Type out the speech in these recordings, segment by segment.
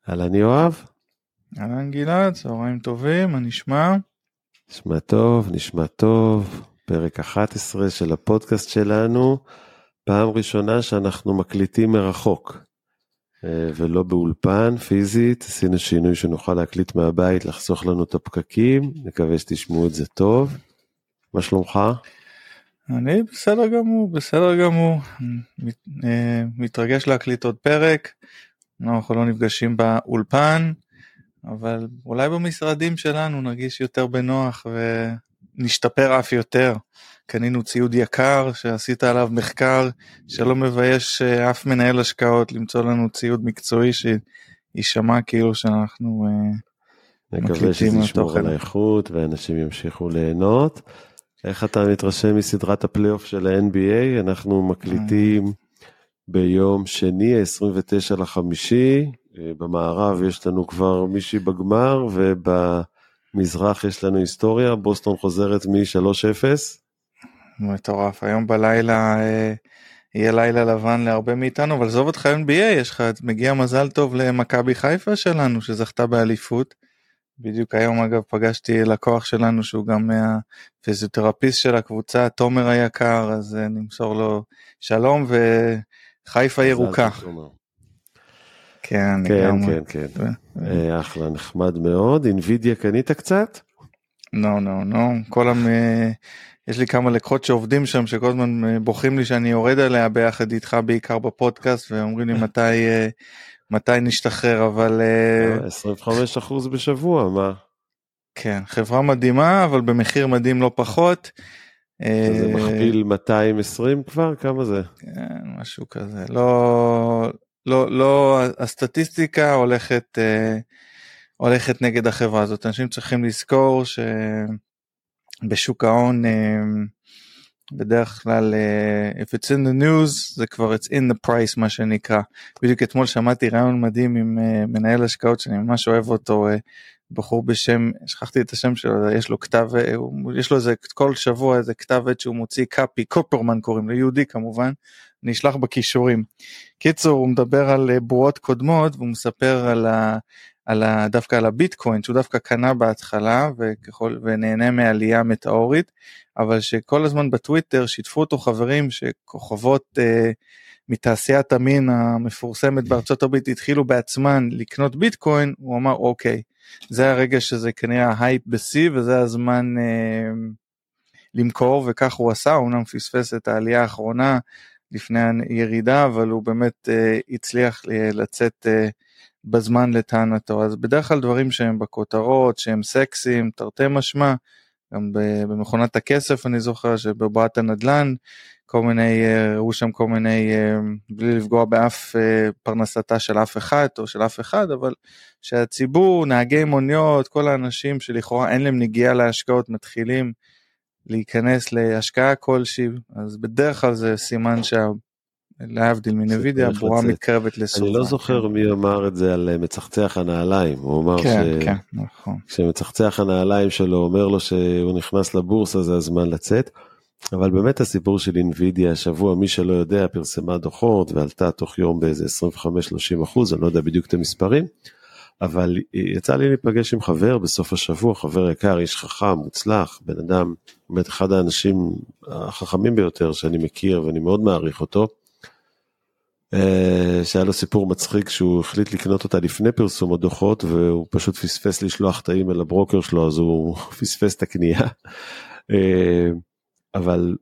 אהלן יואב. אהלן גלעד, צהריים טובים, מה נשמע? נשמע טוב, נשמע טוב. פרק 11 של הפודקאסט שלנו, פעם ראשונה שאנחנו מקליטים מרחוק, ולא באולפן פיזית. עשינו שינוי שנוכל להקליט מהבית, לחסוך לנו את הפקקים, נקווה שתשמעו את זה טוב. מה שלומך? אני בסדר גמור, בסדר גמור. מתרגש להקליט עוד פרק, אנחנו לא נפגשים באולפן, אבל אולי במשרדים שלנו נרגיש יותר בנוח ונשתפר אף יותר. קנינו ציוד יקר שעשית עליו מחקר, שלא מבייש אף מנהל השקעות למצוא לנו ציוד מקצועי שישמע כאילו שאנחנו נקווה שזה ישמור על האיכות ואנשים ימשיכו ליהנות. איך אתה מתרשם מסדרת הפלייאוף של ה-NBA? אנחנו מקליטים ביום שני, 29 לחמישי, במערב יש לנו כבר מישהי בגמר, ובמזרח יש לנו היסטוריה, בוסטון חוזרת מ-3-0. מטורף, היום בלילה יהיה לילה לבן להרבה מאיתנו, אבל זוב אותך NBA, יש לך, מגיע מזל טוב למכבי חיפה שלנו, שזכתה באליפות. בדיוק היום אגב פגשתי לקוח שלנו, שהוא גם הפיזיותרפיסט של הקבוצה, תומר היקר, אז נמסור לו שלום, וחיפה ירוקה. כן, כן, כן, כן. אחלה, נחמד מאוד. אינווידיה קנית קצת? לא. יש לי כמה לקוחות שעובדים שם, שכל הזמן בוכים לי שאני יורד עליה ביחד איתך, בעיקר בפודקאסט, ואומרים לי מתי נשתחרר, אבל 25% בשבוע, מה? כן, חברה מדהימה, אבל במחיר מדהים לא פחות. זה מכפיל 220 כבר? כמה זה? כן, משהו כזה. לא, הסטטיסטיקה הולכת נגד החברה הזאת. אנשים צריכים לזכור שבשוק ההון, בדרך כלל, if it's in the news, זה כבר it's in the price, מה שנקרא. בדיוק אתמול שמעתי רעיון מדהים עם מנהל השקעות, שאני ממש אוהב אותו, בחור בשם, שכחתי את השם שלו, יש לו כתב, יש לו איזה, כל שבוע איזה כתב עת שהוא מוציא קאפי, קופרמן קוראים, ליהודי כמובן, אני אשלח בכישורים. קיצור, הוא מדבר על בועות קודמות, והוא מספר דווקא על הביטקוין, שהוא דווקא קנה בהתחלה, ונהנה מעלייה מטאורית, אבל שכל הזמן בטוויטר שיתפו אותו חברים, שכוכבות מתעשיית המין המפורסמת בארצות הברית, התחילו בעצמן לקנות ביטקוין, הוא אמר אוקיי, זה הרגע שזה כנראה ההייפ בסי, וזה הזמן למכור, וכך הוא עשה, הוא אמנם פספס את העלייה האחרונה, לפני הירידה, אבל הוא באמת הצליח לצאת בזמן לטענתו. אז בדרך כלל דברים שהם בכותרות, שהם סקסיים, תרתי משמע, גם במכונת הכסף אני זוכר שבבועת הנדלן, כל מיני, ראו שם כל מיני, בלי לפגוע באף פרנסתה של אף אחד או של אף אחד, אבל שהציבור, נהגי מוניות, כל האנשים שלכאורה אין להם נגיעה להשקעות, מתחילים להיכנס להשקעה כלשהי, אז בדרך כלל זה סימן להבדיל מנווידיה, הבורה מתקרבת לסופה. אני לא זוכר מי אמר את זה על מצחצח הנעליים, הוא אמר נכון. כשמצחצח הנעליים שלו אומר לו שהוא נכנס לבורסה, זה הזמן לצאת, אבל באמת הסיפור של אינווידיה, השבוע מי שלא יודע פרסמה דוחות, ועלתה תוך יום באיזה 25-30%, אני לא יודע בדיוק את המספרים, אבל יצא לי להיפגש עם חבר בסוף השבוע, חבר יקר, איש חכם, מוצלח, בן אדם, באמת אחד האנשים החכמים ביותר שאני מכיר, ואני מאוד מעריך אותו, שהיה לו סיפור מצחיק, שהוא החליט לקנות אותה לפני פרסום הדוחות, והוא פשוט פספס לשלוח את האימייל לברוקר שלו, אז הוא פספס את הקנייה, אבל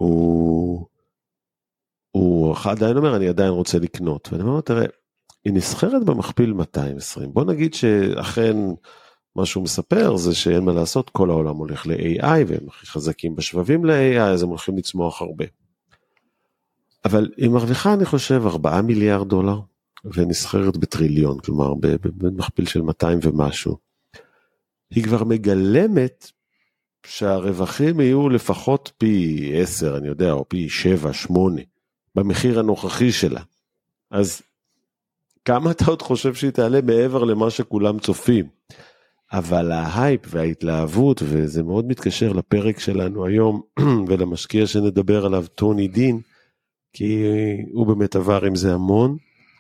הוא עדיין אומר, אני עדיין רוצה לקנות, ואני אומר, תראה, היא נסחרת במכפיל 220, בוא נגיד שאכן מה שהוא מספר זה שאין מה לעשות, כל העולם הולך ל-AI, והם הכי חזקים בשבבים ל-AI, אז הם הולכים לצמוח הרבה. אבל היא מרוויחה, אני חושב, 4 מיליארד דולר, ונסחרת בטריליון, כלומר, במכפיל של 200 ומשהו. היא כבר מגלמת שהרווחים יהיו לפחות פי 10, אני יודע, או פי 7, 8, במחיר הנוכחי שלה. אז כמה אתה עוד חושב שהיא תעלה מעבר למה שכולם צופים? אבל ההייפ וההתלהבות, וזה מאוד מתקשר לפרק שלנו היום, ולמשקיע שנדבר עליו, טוני דין, כי הוא באמת עבר עם זה המון,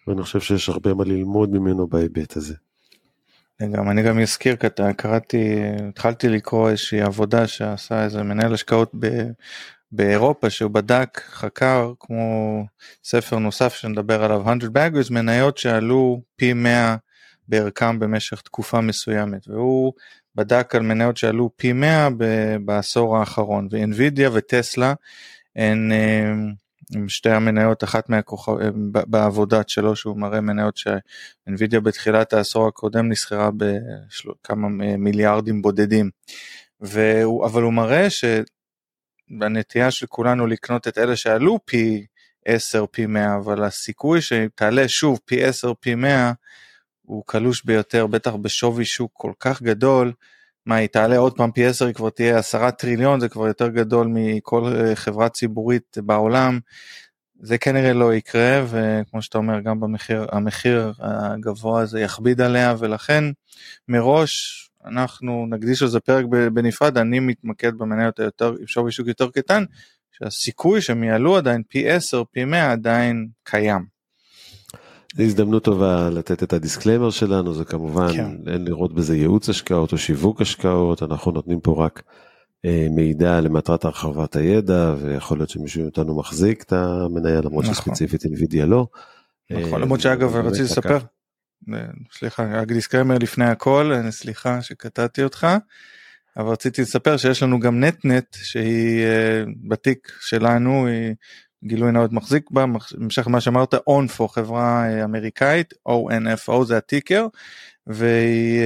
ואני חושב שיש הרבה מה ללמוד ממנו בהיבט הזה. אני גם אזכיר, התחלתי לקרוא איזושהי עבודה שעשה איזה מנהל השקעות באירופה, שהוא בדק, חקר, כמו ספר נוסף שנדבר עליו, 100 Baggers, מניות שעלו פי 100 בערכם במשך תקופה מסוימת, והוא בדק על מניות שעלו פי 100 בעשור האחרון, ואינווידיה וטסלה הן שתי המניות, אחת בעבודת שלו, שהוא מראה מניות שאינווידיה בתחילת העשור הקודם נסחרה בכמה מיליארדים בודדים, אבל הוא מראה שבנטייה של כולנו לקנות את אלה שעלו פי 10, פי 100, אבל הסיכוי שתעלה שוב פי 10, פי 100, הוא קלוש ביותר, בטח בשווי שוק כל כך גדול, מה היא תעלה עוד פעם פי 10, היא כבר תהיה 10 טריליון, זה כבר יותר גדול מכל חברה ציבורית בעולם, זה כנראה לא יקרה, וכמו שאתה אומר, גם המחיר הגבוה הזה יכביד עליה, ולכן מראש אנחנו נקדיש לזה פרק בנפרד, אני מתמקד במניות היותר, עם שווי שוק יותר קטן, שהסיכוי שהם יעלו עדיין פי 10, פי 100 עדיין קיים. זו הזדמנות טובה לתת את הדיסקליימר שלנו, זה כמובן אין לראות בזה ייעוץ השקעות או שיווק השקעות, אנחנו נותנים פה רק מידע למטרת הרחבת הידע, ויכול להיות שמישהו אותנו מחזיק את המניה, למרות שספציפית אינווידיה לא. נכון, למרות שאגב רציתי לספר, סליחה, רק דיסקליימר לפני הכל, סליחה שקטעתי אותך, אבל רציתי לספר שיש לנו גם נטנט, שהיא בתיק שלנו, היא גילוי נאות מחזיק בה, המשך מה שאמרת, אונפו, חברה אמריקאית, ONFO זה הטיקר, והיא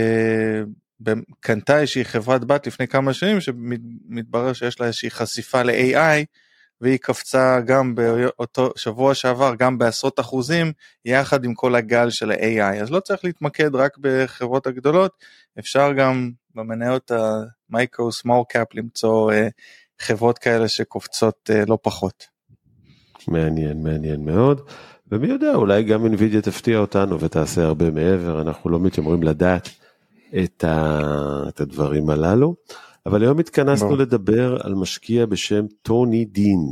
קנתה איזושהי חברת בת לפני כמה שנים, שמתברר שיש לה איזושהי חשיפה ל-AI, והיא קפצה גם באותו שבוע שעבר, גם בעשרות אחוזים, יחד עם כל הגל של ה-AI, אז לא צריך להתמקד רק בחברות הגדולות, אפשר גם במניות המייקרו סמול קאפ, למצוא חברות כאלה שקופצות לא פחות. מעניין מאוד, ומי יודע, אולי גם אינווידיה תפתיע אותנו ותעשה הרבה מעבר, אנחנו לא מתיימרים לדעת את הדברים הללו, אבל היום התכנסנו לדבר על משקיע בשם טוני דין,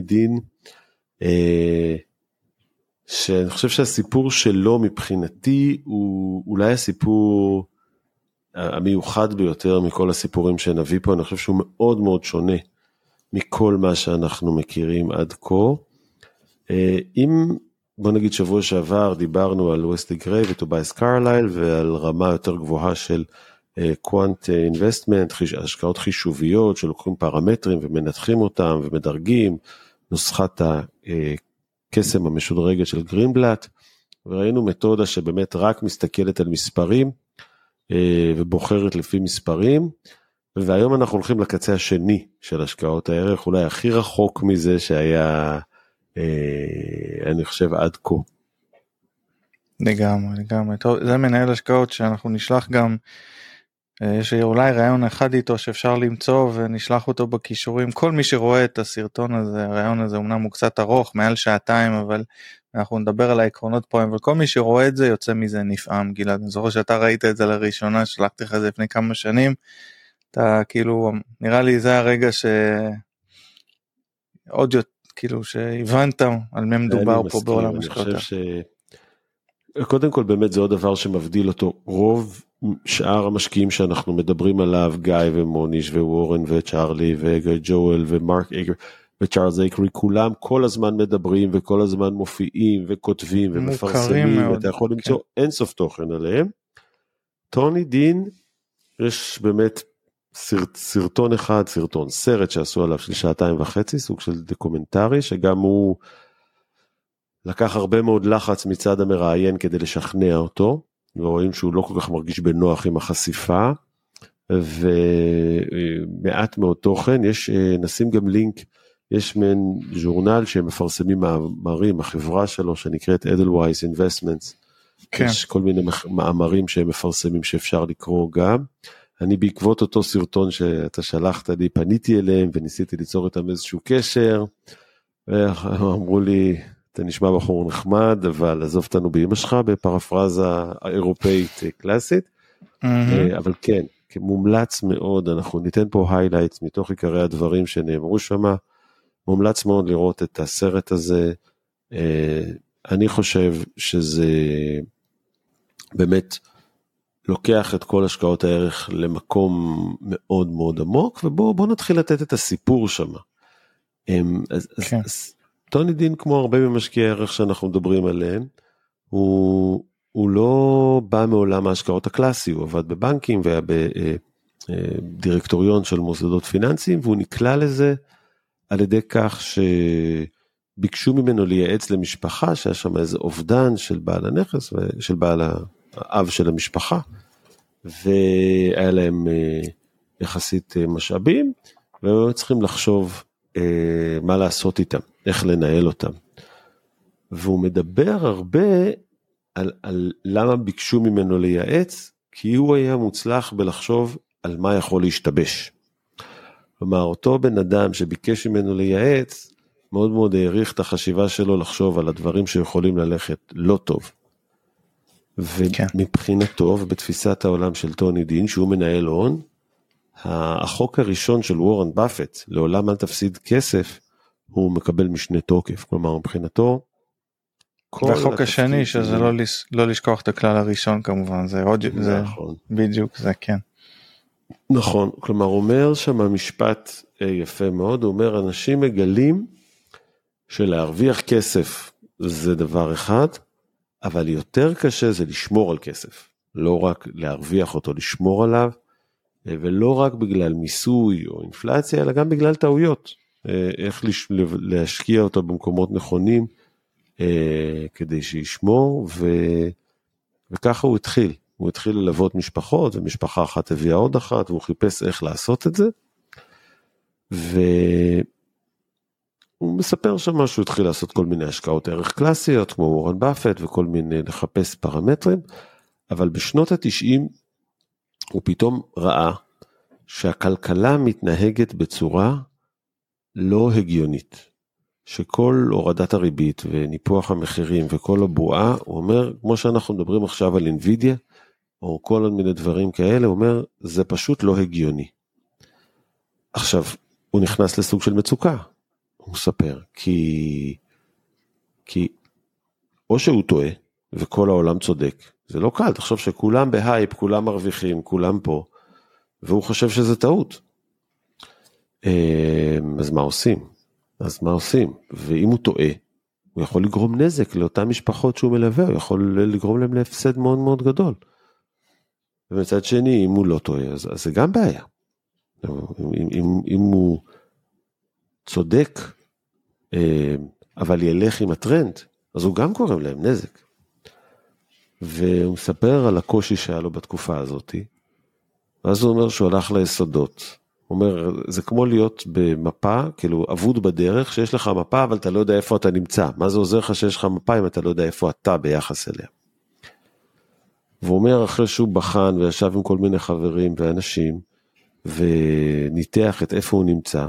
שאני חושב שהסיפור שלו מבחינתי הוא אולי הסיפור המיוחד ביותר מכל הסיפורים שנביא פה, אני חושב שהוא מאוד מאוד שונה מכל מה שאנחנו מכירים עד כה. אם בוא נגיד שבוע שעבר דיברנו על וסטי גריי וטובייס קרלייל ועל רמה יותר גבוהה של קוונט אינבסטמנט, השקעות חישוביות שלוקחים פרמטרים ומנתחים אותם ומדרגים, נוסחת הקסם המשודרגת של גרינבלט, וראינו מתודה שבאמת רק מסתכלת על מספרים ובוחרת לפי מספרים, והיום אנחנו הולכים לקצה השני של השקעות הערך, אולי הכי רחוק מזה שהיה אני חושב עד כה. לגמרי. טוב, זה מנהל השקעות שאנחנו נשלח גם, יש אולי רעיון אחד איתו שאפשר למצוא ונשלח אותו בכישורים, כל מי שרואה את הסרטון הזה, הרעיון הזה אמנם הוא קצת ארוך, מעל שעתיים, אבל אנחנו נדבר על העקרונות פה, אבל כל מי שרואה את זה יוצא מזה נפעם, גלעד, אני זוכר שאתה ראית את זה לראשונה, שלחתי לך את זה לפני כמה שנים, אתה כאילו, נראה לי זה הרגע שעוד יותר, כאילו שהבנת על מי מדובר פה בעולם השקעות. אני חושב קודם כל באמת זה עוד דבר שמבדיל אותו, רוב שאר המשקיעים שאנחנו מדברים עליו, גיא ומוניש ווורן וצ'ארלי וג'ואל ומרק אייגר וצ'ארלס אייקרי, כולם כל הזמן מדברים וכל הזמן מופיעים וכותבים ומפרסמים, ואתה יכול למצוא אינסוף תוכן עליהם. טוני דין, יש באמת סרט שעשו עליו של 2.5 סוג של דוקומנטרי, שגם הוא לקח הרבה מאוד לחץ מצד המראיין כדי לשכנע אותו, ורואים שהוא לא כל כך מרגיש בנוח עם החשיפה, ומעט מאוד תוכן, נשים גם לינק, יש מן ז'ורנל שהם מפרסמים מאמרים, החברה שלו שנקראת Edelweiss Investments, יש כל מיני מאמרים שהם מפרסמים שאפשר לקרוא גם, אני בעקבות אותו סרטון שאתה שלחת לי, פניתי אליהם וניסיתי ליצור איתם איזשהו קשר, ואמרו לי, אתה נשמע בחור נחמד, אבל עזוב אותנו באמא שלך, בפרפרזה האירופאית קלאסית, אבל כן, מומלץ מאוד, אנחנו ניתן פה היילייטס מתוך עיקרי הדברים שנאמרו שם, מומלץ מאוד לראות את הסרט הזה, אני חושב שזה באמת לוקח את כל השקעות הערך למקום מאוד מאוד עמוק, ובואו נתחיל לתת את הסיפור שם. אז טוני דין, כמו הרבה ממשקיעי הערך שאנחנו מדברים עליהם, הוא לא בא מעולם ההשקעות הקלאסי, הוא עבד בבנקים והיה בדירקטוריון של מוסדות פיננסיים, והוא נקלע לזה על ידי כך שביקשו ממנו לייעץ למשפחה, שהיה שם איזה אובדן של בעל הנכס, של בעל האב של המשפחה, והיה להם יחסית משאבים, והם צריכים לחשוב מה לעשות איתם, איך לנהל אותם. והוא מדבר הרבה על למה ביקשו ממנו לייעץ, כי הוא היה מוצלח בלחשוב על מה יכול להשתבש. כלומר, אותו בן אדם שביקש ממנו לייעץ, מאוד מאוד העריך את החשיבה שלו לחשוב על הדברים שיכולים ללכת לא טוב. ומבחינתו, ובתפיסת העולם של טוני דין, שהוא מנהל הון, החוק הראשון של וורן באפט, לעולם אל תפסיד כסף, הוא מקבל משנה תוקף. כלומר, מבחינתו, והחוק השני, שזה לא לשכוח את הכלל הראשון כמובן, זה עוד, זה בדיוק, זה כן. נכון, כלומר, אומר שם משפט יפה מאוד, הוא אומר, אנשים מגלים שלהרוויח כסף זה דבר אחד, אבל יותר קשה זה לשמור על כסף, לא רק להרוויח אותו, לשמור עליו, ולא רק בגלל מיסוי או אינפלציה, אלא גם בגלל טעויות, איך להשקיע אותו במקומות נכונים, כדי שישמור, וככה הוא התחיל ללוות משפחות, ומשפחה אחת הביאה עוד אחת, והוא חיפש איך לעשות את זה, והוא מספר שם שהוא התחיל לעשות כל מיני השקעות ערך קלאסיות, כמו וורן באפט, וכל מיני לחפש פרמטרים, אבל בשנות ה-90, הוא פתאום ראה, שהכלכלה מתנהגת בצורה לא הגיונית, שכל הורדת הריבית וניפוח המחירים וכל הבועה, הוא אומר, כמו שאנחנו מדברים עכשיו על אינווידיה, או כל מיני דברים כאלה, הוא אומר, זה פשוט לא הגיוני. עכשיו, הוא נכנס לסוג של מצוקה, הוא מספר, כי או שהוא טועה, וכל העולם צודק, זה לא קל, תחשוב שכולם בהייפ, כולם מרוויחים, כולם פה, והוא חושב שזה טעות. אז מה עושים? ואם הוא טועה, הוא יכול לגרום נזק לאותן משפחות שהוא מלווה, הוא יכול לגרום להם להפסד מאוד מאוד גדול. ומצד שני, אם הוא לא טועה, אז זה גם בעיה. אם הוא צודק, אבל ילך עם הטרנד, אז הוא גם גורם להם נזק. והוא מספר על הקושי שהיה לו בתקופה הזאת, ואז הוא אומר שהוא הלך ליסודות. הוא אומר, זה כמו להיות במפה, כאילו אבוד בדרך, שיש לך מפה, אבל אתה לא יודע איפה אתה נמצא. מה זה עוזר לך שיש לך מפה, אם אתה לא יודע איפה אתה ביחס אליה? והוא אומר, אחרי שהוא בחן, וישב עם כל מיני חברים ואנשים, וניתח את איפה הוא נמצא,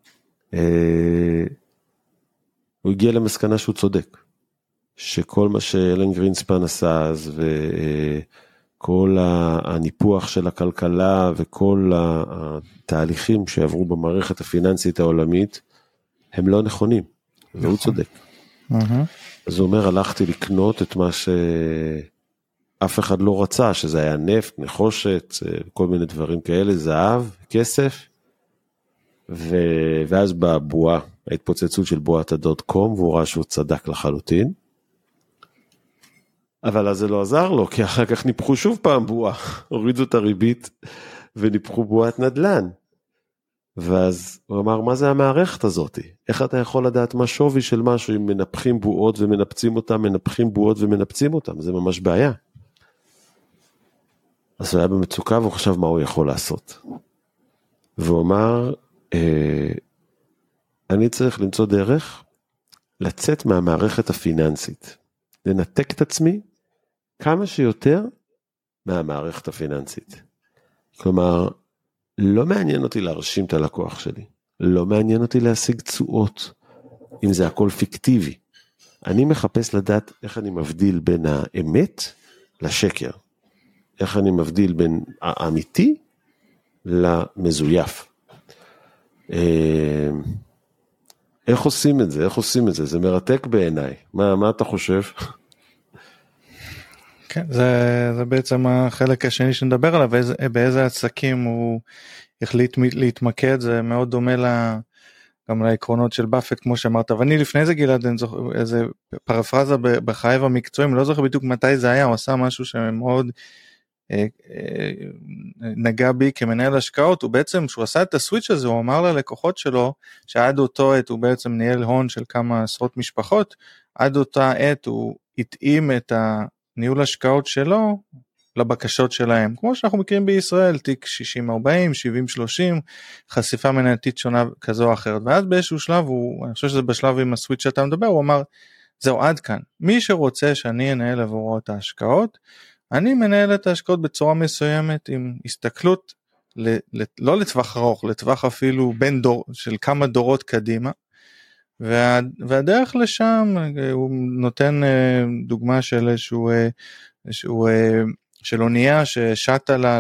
הוא הגיע למסקנה שהוא צודק. שכל מה שאלן גרינספן עשה אז, וכל הניפוח של הכלכלה, וכל התהליכים שעברו במערכת הפיננסית העולמית, הם לא נכונים, והוא צודק. אז הוא אומר, הלכתי לקנות את מה שאף אחד לא רצה, שזה היה נפט, נחושת, כל מיני דברים כאלה, זהב, כסף, ואז בבועה, ההתפוצצות של בועת הדוט-קום, והוא ראה שהוא צדק לחלוטין, אבל אז זה לא עזר לו, כי אחר כך ניפחו שוב פעם בועה, הורידו את הריבית, וניפחו בועת נדל"ן. ואז הוא אמר, מה זה המערכת הזאת? איך אתה יכול לדעת מה שווי של משהו, אם מנפחים בועות ומנפצים אותם, מנפחים בועות ומנפצים אותם, זה ממש בעיה. אז הוא היה במצוקה, והוא חשב מה הוא יכול לעשות. והוא אמר, אני צריך למצוא דרך, לצאת מהמערכת הפיננסית, לנתק את עצמי, כמה שיותר מהמערכת הפיננסית. כלומר, לא מעניין אותי להרשים את הלקוח שלי, לא מעניין אותי להשיג תשואות, אם זה הכל פיקטיבי. אני מחפש לדעת איך אני מבדיל בין האמת לשקר, איך אני מבדיל בין האמיתי למזויף. איך עושים את זה? איך עושים את זה? זה מרתק בעיניי. מה אתה חושב? כן, זה בעצם החלק השני שנדבר עליו, באיזה עסקים הוא החליט להתמקד, זה מאוד דומה גם לעקרונות של באפט כמו שאמרת, ואני לפני זה גלעד, איזה פרפרזה בחייו המקצועיים, לא זוכר בדיוק מתי זה היה, הוא עשה משהו שמאוד נגע בי כמנהל השקעות, הוא בעצם, שהוא עשה את הסוויץ' הזה, הוא אמר ללקוחות שלו, שעד אותו עת הוא בעצם ניהל הון של כמה עשרות משפחות, עד אותה עת הוא התאים את הניהול השקעות שלו, לבקשות שלהם, כמו שאנחנו מכירים בישראל, תיק 60-40, 70-30, חשיפה מנייתית שונה כזו או אחרת, ואז באיזשהו שלב, אני חושב שזה בשלב עם הסוויץ' שאתה מדבר, הוא אמר, זהו עד כאן, מי שרוצה שאני אנהל עבורו את ההשקעות, אני מנהל את ההשקעות בצורה מסוימת, עם הסתכלות, לא לטווח ארוך, לטווח אפילו בין של כמה דורות קדימה, והדרך לשם, הוא נותן דוגמה של איזשהו של אונייה ששטה לה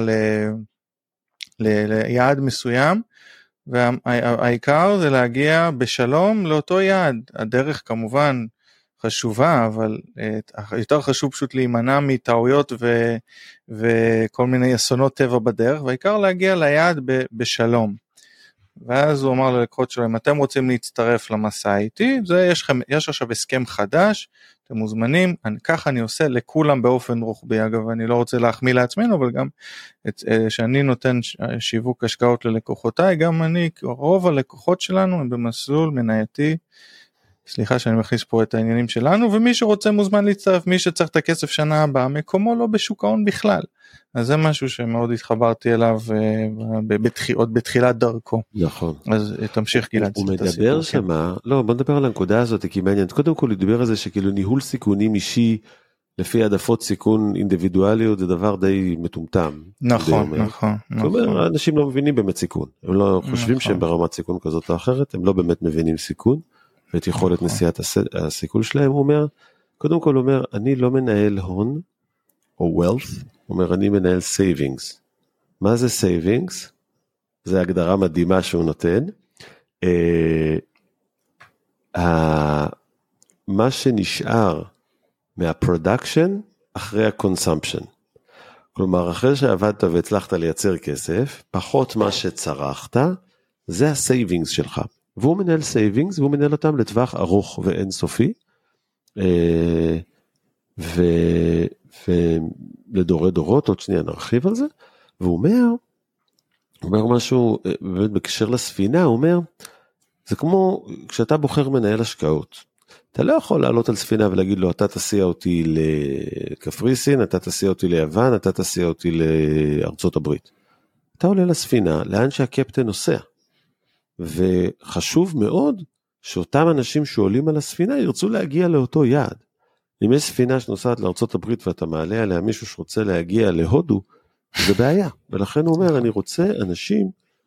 ליעד מסוים, והעיקר זה להגיע בשלום לאותו יעד. הדרך כמובן חשובה, אבל יותר חשוב פשוט להימנע מטעויות וכל מיני אסונות טבע בדרך, והעיקר להגיע ליעד בשלום. ואז הוא אמר ללקוחות שלו, אם אתם רוצים להצטרף למסע איתי, יש עכשיו הסכם חדש, אתם מוזמנים, ככה אני עושה לכולם באופן רוחבי, אגב אני לא רוצה להחמיא לעצמנו, אבל גם שאני נותן שיווק השקעות ללקוחותיי, גם אני, רוב הלקוחות שלנו הם במסלול מנייתי, סליחה שאני מכניס פה את העניינים שלנו, ומי שרוצה מוזמן להצטרף, מי שצריך את הכסף שנה הבאה, מקומו לא בשוק ההון בכלל, אז זה משהו שמאוד התחברתי אליו עוד בתחילת דרכו. נכון. אז תמשיך גלעד. הוא מדבר שמה, לא בוא נדבר על הנקודה הזאת, כי מעניין, קודם כל הוא דיבר על זה שכאילו ניהול סיכונים אישי, לפי העדפות סיכון אינדיבידואליות, זה דבר די מטומטם. נכון, נכון. זאת אומרת, אנשים לא מבינים באמת סיכון, הם לא חושבים שהם ברמת סיכון כזאת או אחרת, הם לא באמת מבינים סיכון, ואת יכולת נשיאת הסיכון שלהם. הוא אומר, קודם כל הוא אומר, אני לא מנהל הון, או wealth, הוא אומר, אני מנהל savings. מה זה savings? זה הגדרה מדהימה שהוא נותן. מה שנשאר מהפרודקשן אחרי הקונסמפשן. כלומר, אחרי שעבדת והצלחת לייצר כסף, פחות מה שצרכת, זה הסייבינגס שלך. והוא מנהל סייבינגס, והוא מנהל אותם לטווח ארוך ואינסופי, ולדורי דורות, עוד שנייה נרחיב על זה, והוא אומר משהו, באמת בקשר לספינה, הוא אומר, זה כמו כשאתה בוחר מנהל השקעות, אתה לא יכול לעלות על ספינה ולהגיד לו, אתה תסיע אותי לקפריסין, אתה תסיע אותי ליוון, אתה תסיע אותי לארצות הברית. אתה עולה לספינה, לאן שהקפטן נוסע. וחשוב מאוד שאותם אנשים שעולים על הספינה ירצו להגיע לאותו יעד. אם יש ספינה שנוסעת לארצות הברית ואתה מעלה עליה מישהו שרוצה להגיע להודו, זה בעיה. ולכן הוא אומר, אני רוצה אנשים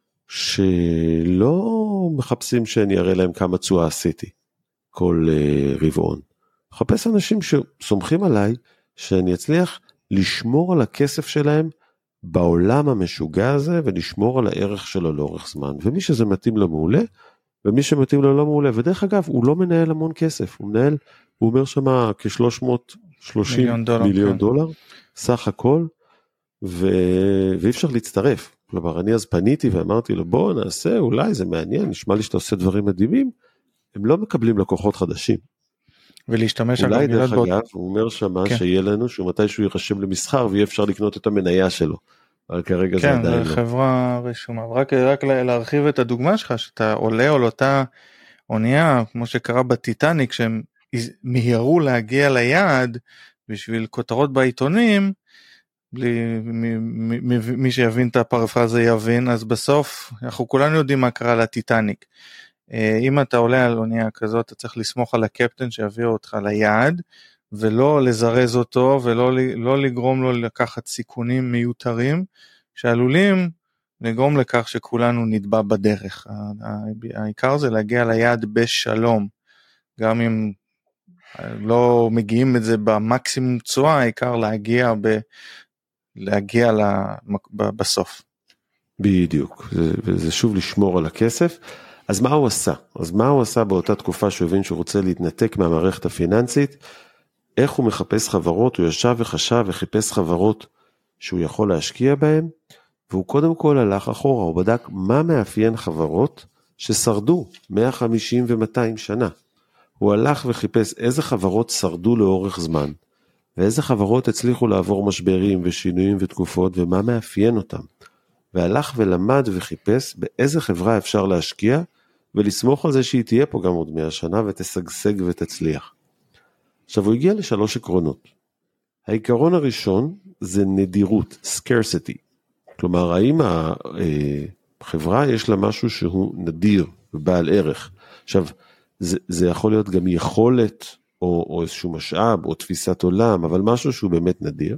שלא מחפשים שאני אראה להם כמה תשואה עשיתי כל רבעון. מחפש אנשים שסומכים עליי שאני אצליח לשמור על הכסף שלהם בעולם המשוגע הזה, ולשמור על הערך שלו לאורך זמן. ומי שזה מתאים לו מעולה, ומי שמתאים לו לא מעולה. ודרך אגב, הוא לא מנהל המון כסף, הוא אומר שמה כ-330 מיליון דולר, סך הכל, ואי אפשר להצטרף. כלומר, אני אז פניתי ואמרתי לו, בוא נעשה, אולי זה מעניין, נשמע לי שאתה עושה דברים מדהימים, הם לא מקבלים לקוחות חדשים. ולהשתמש אולי דרך אגב, הוא אומר שמה שיהיה לנו, שהוא מתישהו יירשם למסחר, ויהיה אפשר לקנות את המניה שלו. אבל כרגע זה עדיין לא. כן, חברה רשומה. רק להרחיב את הדוגמה שלך, שאתה עולה על אותה אונייה, כמו שקרה בטיטניק, שהם מהירו להגיע ליעד, בשביל כותרות בעיתונים, מי שיבין את הפרפרזה יבין, אז בסוף, אנחנו כולנו יודעים מה קרה לטיטניק. אם אתה עולה על אונייה כזאת, אתה צריך לסמוך על הקפטן שיביא אותך ליעד, ולא לזרז אותו, ולא לגרום לו לקחת סיכונים מיותרים, שעלולים לגרום לכך שכולנו נדבע בדרך. העיקר זה להגיע ליעד בשלום, גם אם לא מגיעים את זה במקסימום תשואה, העיקר להגיע בסוף. בדיוק, וזה שוב לשמור על הכסף. אז מה הוא עשה? אז מה הוא עשה באותה תקופה שהוא הבין שהוא רוצה להתנתק מהמערכת הפיננסית? איך הוא מחפש חברות? הוא ישב וחשב וחיפש חברות שהוא יכול להשקיע בהן, והוא קודם כל הלך אחורה, הוא בדק מה מאפיין חברות ששרדו 150 ו-200 שנה. הוא הלך וחיפש איזה חברות שרדו לאורך זמן, ואיזה חברות הצליחו לעבור משברים ושינויים ותקופות, ומה מאפיין אותם. והלך ולמד וחיפש באיזה חברה אפשר להשקיע, ולסמוך על זה שהיא תהיה פה גם עוד 100 שנה, ותשגשג ותצליח. עכשיו הוא הגיע ל3 עקרונות. העיקרון הראשון זה נדירות, scarcity. כלומר, האם החברה יש לה משהו שהוא נדיר ובעל ערך. עכשיו, זה יכול להיות גם יכולת, או איזשהו משאב, או תפיסת עולם, אבל משהו שהוא באמת נדיר.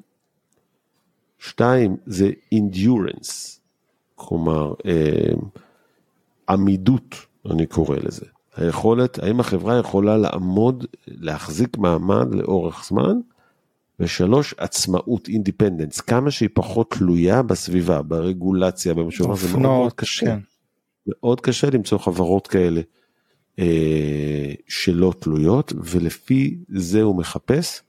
2, זה endurance. כלומר, עמידות, אני קורא לזה. היכולת, האם החברה יכולה לעמוד, להחזיק מעמד לאורך זמן, ו3, עצמאות, independence, כמה שהיא פחות תלויה בסביבה, ברגולציה, במשהו, זה מאוד קשה. כן. מאוד קשה למצוא חברות כאלה, שלא תלויות, ולפי זה הוא מחפש,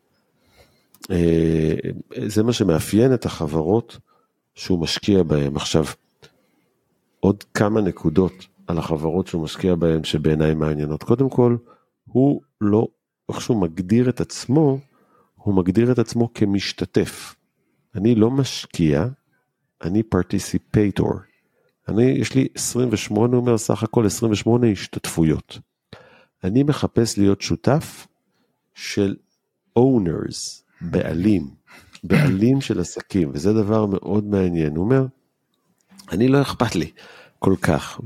זה מה שמאפיין את החברות, שהוא משקיע בהן. עכשיו, עוד כמה נקודות על החברות שהוא משקיע בהן, שבעיניי מעניינות. קודם כל, הוא לא, איך שהוא מגדיר את עצמו, הוא מגדיר את עצמו כמשתתף. אני לא משקיע, אני participatory. יש לי 28, הוא אומר סך הכל 28 השתתפויות. אני מחפש להיות שותף של owners, בעלים של עסקים, וזה דבר מאוד מעניין. הוא אומר, אני לא אכפת לי כל כך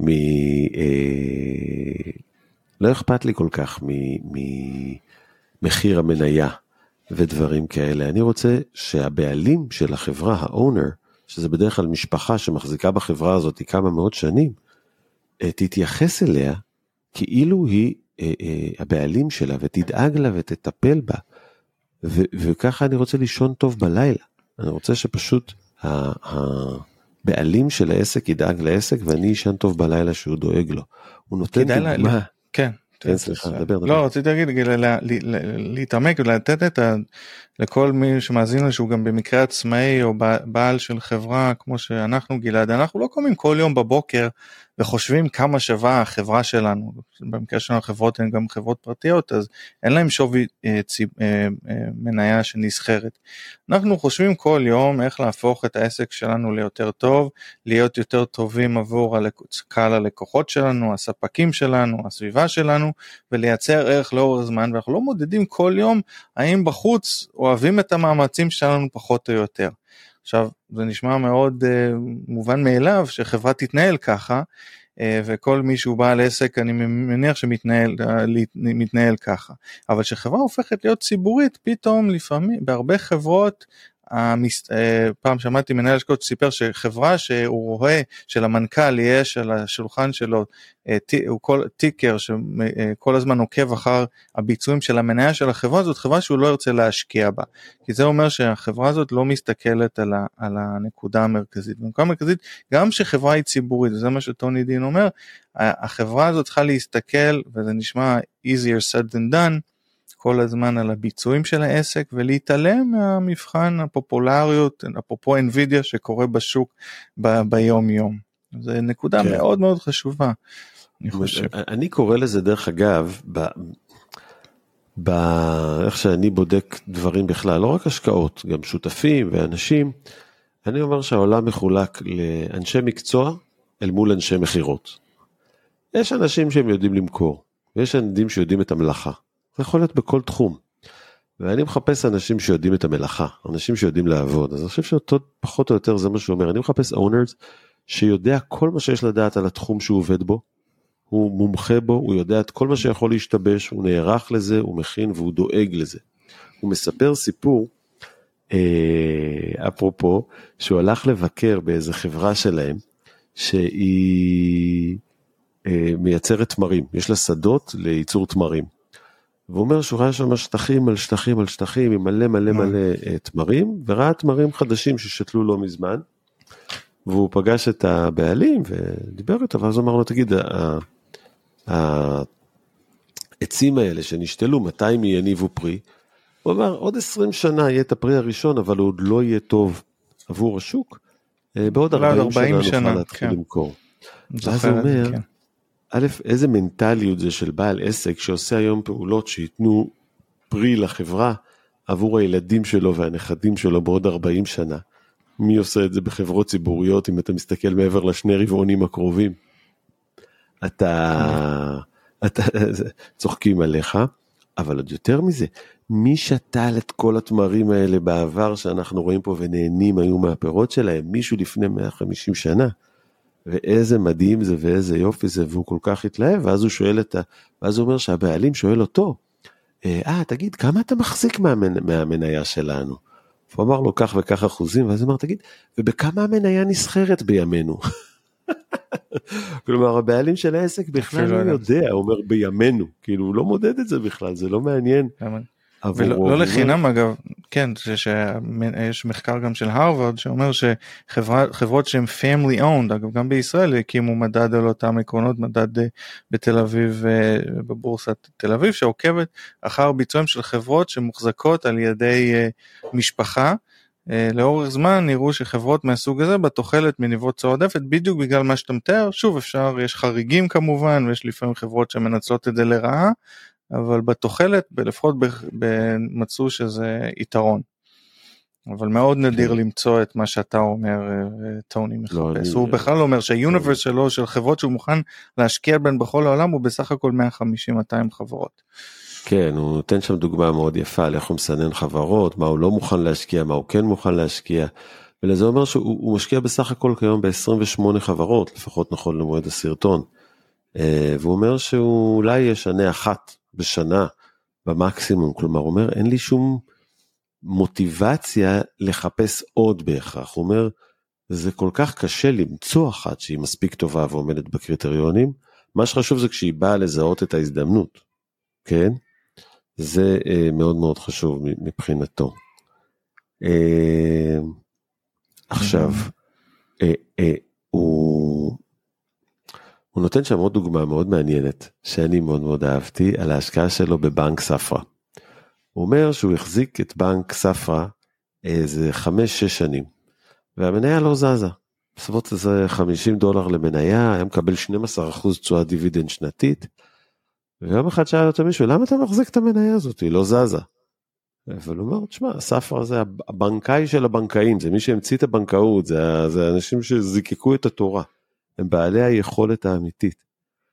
ממחיר המניה ודברים כאלה. אני רוצה שהבעלים של החברה, האונר, שזה בדרך כלל משפחה שמחזיקה בחברה הזאת כמה מאות שנים, תתייחס אליה כאילו היא הבעלים שלה, ותדאג לה ותטפל בה, וככה אני רוצה לישון טוב בלילה. אני רוצה שפשוט הבעלים של העסק ידאג לעסק, ואני ישן טוב בלילה שהוא דואג לו. הוא נותן דוגמה. כן. כן, סליחה, דבר. לא, רציתי להגיד, להתעמק ולתת לכל מי שמאזין לו שהוא גם במקרה עצמאי או בעל של חברה, כמו שאנחנו גלעד, אנחנו לא קומים כל יום בבוקר וחושבים כמה שווה החברה שלנו. במקרה שלנו החברות הן גם חברות פרטיות, אז אין להם שווי מניה שנסחרת. אנחנו חושבים כל יום איך להפוך את העסק שלנו ליותר טוב, להיות יותר טובים עבור קהל הלקוחות שלנו, הספקים שלנו, הסביבה שלנו, ולייצר ערך לאורך זמן, ואנחנו לא מודדים כל יום האם בחוץ אוהבים את המאמצים שלנו פחות או יותר. עכשיו, זה נשמע מאוד מובן מאליו שחברה תתנהל ככה, וכל מי שהוא בעל עסק, אני מניח שמתנהל ככה. אבל שחברה הופכת להיות ציבורית, פתאום לפעמים, בהרבה חברות, פעם שמעתי מנהל השקעות סיפר שחברה שהוא רואה שלמנכ"ל יש על השולחן שלו טיקר שכל הזמן עוקב אחר הביצועים של המניה של החברה הזאת, חברה שהוא לא ירצה להשקיע בה, כי זה אומר שהחברה הזאת לא מסתכלת על הנקודה המרכזית. בנקודה המרכזית, גם שחברה היא ציבורית, וזה מה שטוני דין אומר, החברה הזאת צריכה להסתכל, וזה נשמע easier said than done, כל הזמן על הביצועים של העסק, ולהתעלם מהמבחן הפופולריות, אפרופו NVIDIA שקורה בשוק ביום יום. זו נקודה מאוד מאוד חשובה, אני חושב. אני קורא לזה דרך אגב, איך שאני בודק דברים בכלל, לא רק השקעות, גם שותפים ואנשים, אני אומר שהעולם מחולק לאנשי מקצוע אל מול אנשי מחירות. יש אנשים שהם יודעים למכור, ויש אנשים שיודעים את המלאכה. זה יכול להיות בכל תחום, ואני מחפש אנשים שיודעים את המלאכה, אנשים שיודעים לעבוד, אז אני חושב שאותו פחות או יותר זה מה שהוא אומר, אני מחפש owners שיודע כל מה שיש לדעת על התחום שהוא עובד בו, הוא מומחה בו, הוא יודע את כל מה שיכול להשתבש, הוא נערך לזה, הוא מכין והוא דואג לזה. הוא מספר סיפור, אפרופו, שהוא הלך לבקר באיזה חברה שלהם, שהיא מייצרת תמרים, יש לה שדות לייצור תמרים, והוא אומר שהוא ראה שם שטחים על שטחים על שטחים, עם מלא מלא מלא תמרים, וראה תמרים חדשים ששתלו לא מזמן, והוא פגש את הבעלים ודיבר איתו, ואז הוא אמר לו, תגיד, העצים האלה שנשתלו, מתי הם יניבו פרי, הוא אמר, עוד 20 שנה יהיה את הפרי הראשון, אבל הוא עוד לא יהיה טוב עבור השוק, בעוד 40 שנה נוכל להתחיל למכור. ואז הוא אומר, א', איזה מנטליות זה של בעל עסק, שעושה היום פעולות שיתנו פרי לחברה, עבור הילדים שלו והנכדים שלו בעוד 40 שנה. מי עושה את זה בחברות ציבוריות, אם אתה מסתכל מעבר לשני רבעונים הקרובים? אתה צוחקים עליך, אבל עוד יותר מזה, מי שתל את כל התמרים האלה בעבר שאנחנו רואים פה ונהנים היו מהפירות שלהם, מישהו לפני 150 שנה, ואיזה מדהים זה ואיזה יופי זה, והוא כל כך התלהב, ואז הוא שואל ואז הוא אומר שהבעלים שואל אותו, תגיד, כמה אתה מחזיק מהמניה שלנו? הוא אמר לו כך וכך אחוזים, ואז הוא אמר, תגיד, ובכמה המניה נסחרת בימינו? כלומר, הבעלים של העסק בכלל לא יודע, הוא אומר בימינו, כאילו הוא לא מודד את זה בכלל, זה לא מעניין. ולא לחינם אגב, כן, יש מחקר גם של הרווארד שאומר שחברות שהן family owned, אגב גם בישראל הקימו מדד על אותם עקרונות, מדד בתל אביב, בבורסת תל אביב, שעוקבת אחר ביצועים של חברות שמוחזקות על ידי משפחה, לאורך זמן נראו שחברות מהסוג הזה בתוחלת מניבות תשואה עודפת, בדיוק בגלל מה שאתה מתאר, שוב אפשר, יש חריגים כמובן, ויש לפעמים חברות שמנצלות את זה לרעה, אבל בתוחלת, לפחות מצאו שזה יתרון. אבל מאוד נדיר למצוא את מה שאתה אומר, טוני מחפש. הוא בכלל אומר שהיוניברס שלו, של חברות שהוא מוכן להשקיע בין בכל העולם, הוא בסך הכל 150-200 חברות. כן, הוא נותן שם דוגמה מאוד יפה, על איך הוא מסנן חברות, מה הוא לא מוכן להשקיע, מה הוא כן מוכן להשקיע, ולזה אומר שהוא משקיע בסך הכל כיום ב-28 חברות, לפחות נכון למועד הסרטון, והוא אומר שהוא אולי ישנה אחת בשנה במקסימום, כלומר הוא אומר אין לי שום מוטיבציה לחפש עוד בהכרח, הוא אומר זה כל כך קשה למצוא אחת שהיא מספיק טובה ועומדת בקריטריונים, מה שחשוב זה כשהיא באה לזהות את ההזדמנות, כן? זה מאוד מאוד חשוב מבחינתו. עכשיו, הוא נותן שם עוד דוגמה מאוד מעניינת, שאני מאוד מאוד אהבתי, על ההשקעה שלו בבנק ספרא. הוא אומר שהוא החזיק את בנק ספרא איזה 5-6 שנים, והמניה לא זזה. בסביבות איזה $50 למניה, היה מקבל 12% תשואה דיבידנד שנתית, ויום אחד שאל אותו מישהו, למה אתה מחזיק את המניה הזאת? היא לא זזה. אבל הוא אומר, תשמע, ספרא זה הבנקאי של הבנקאים, זה מי שהמציא את הבנקאות, זה אנשים שזיקקו את התורה, הם בעלי היכולת האמיתית.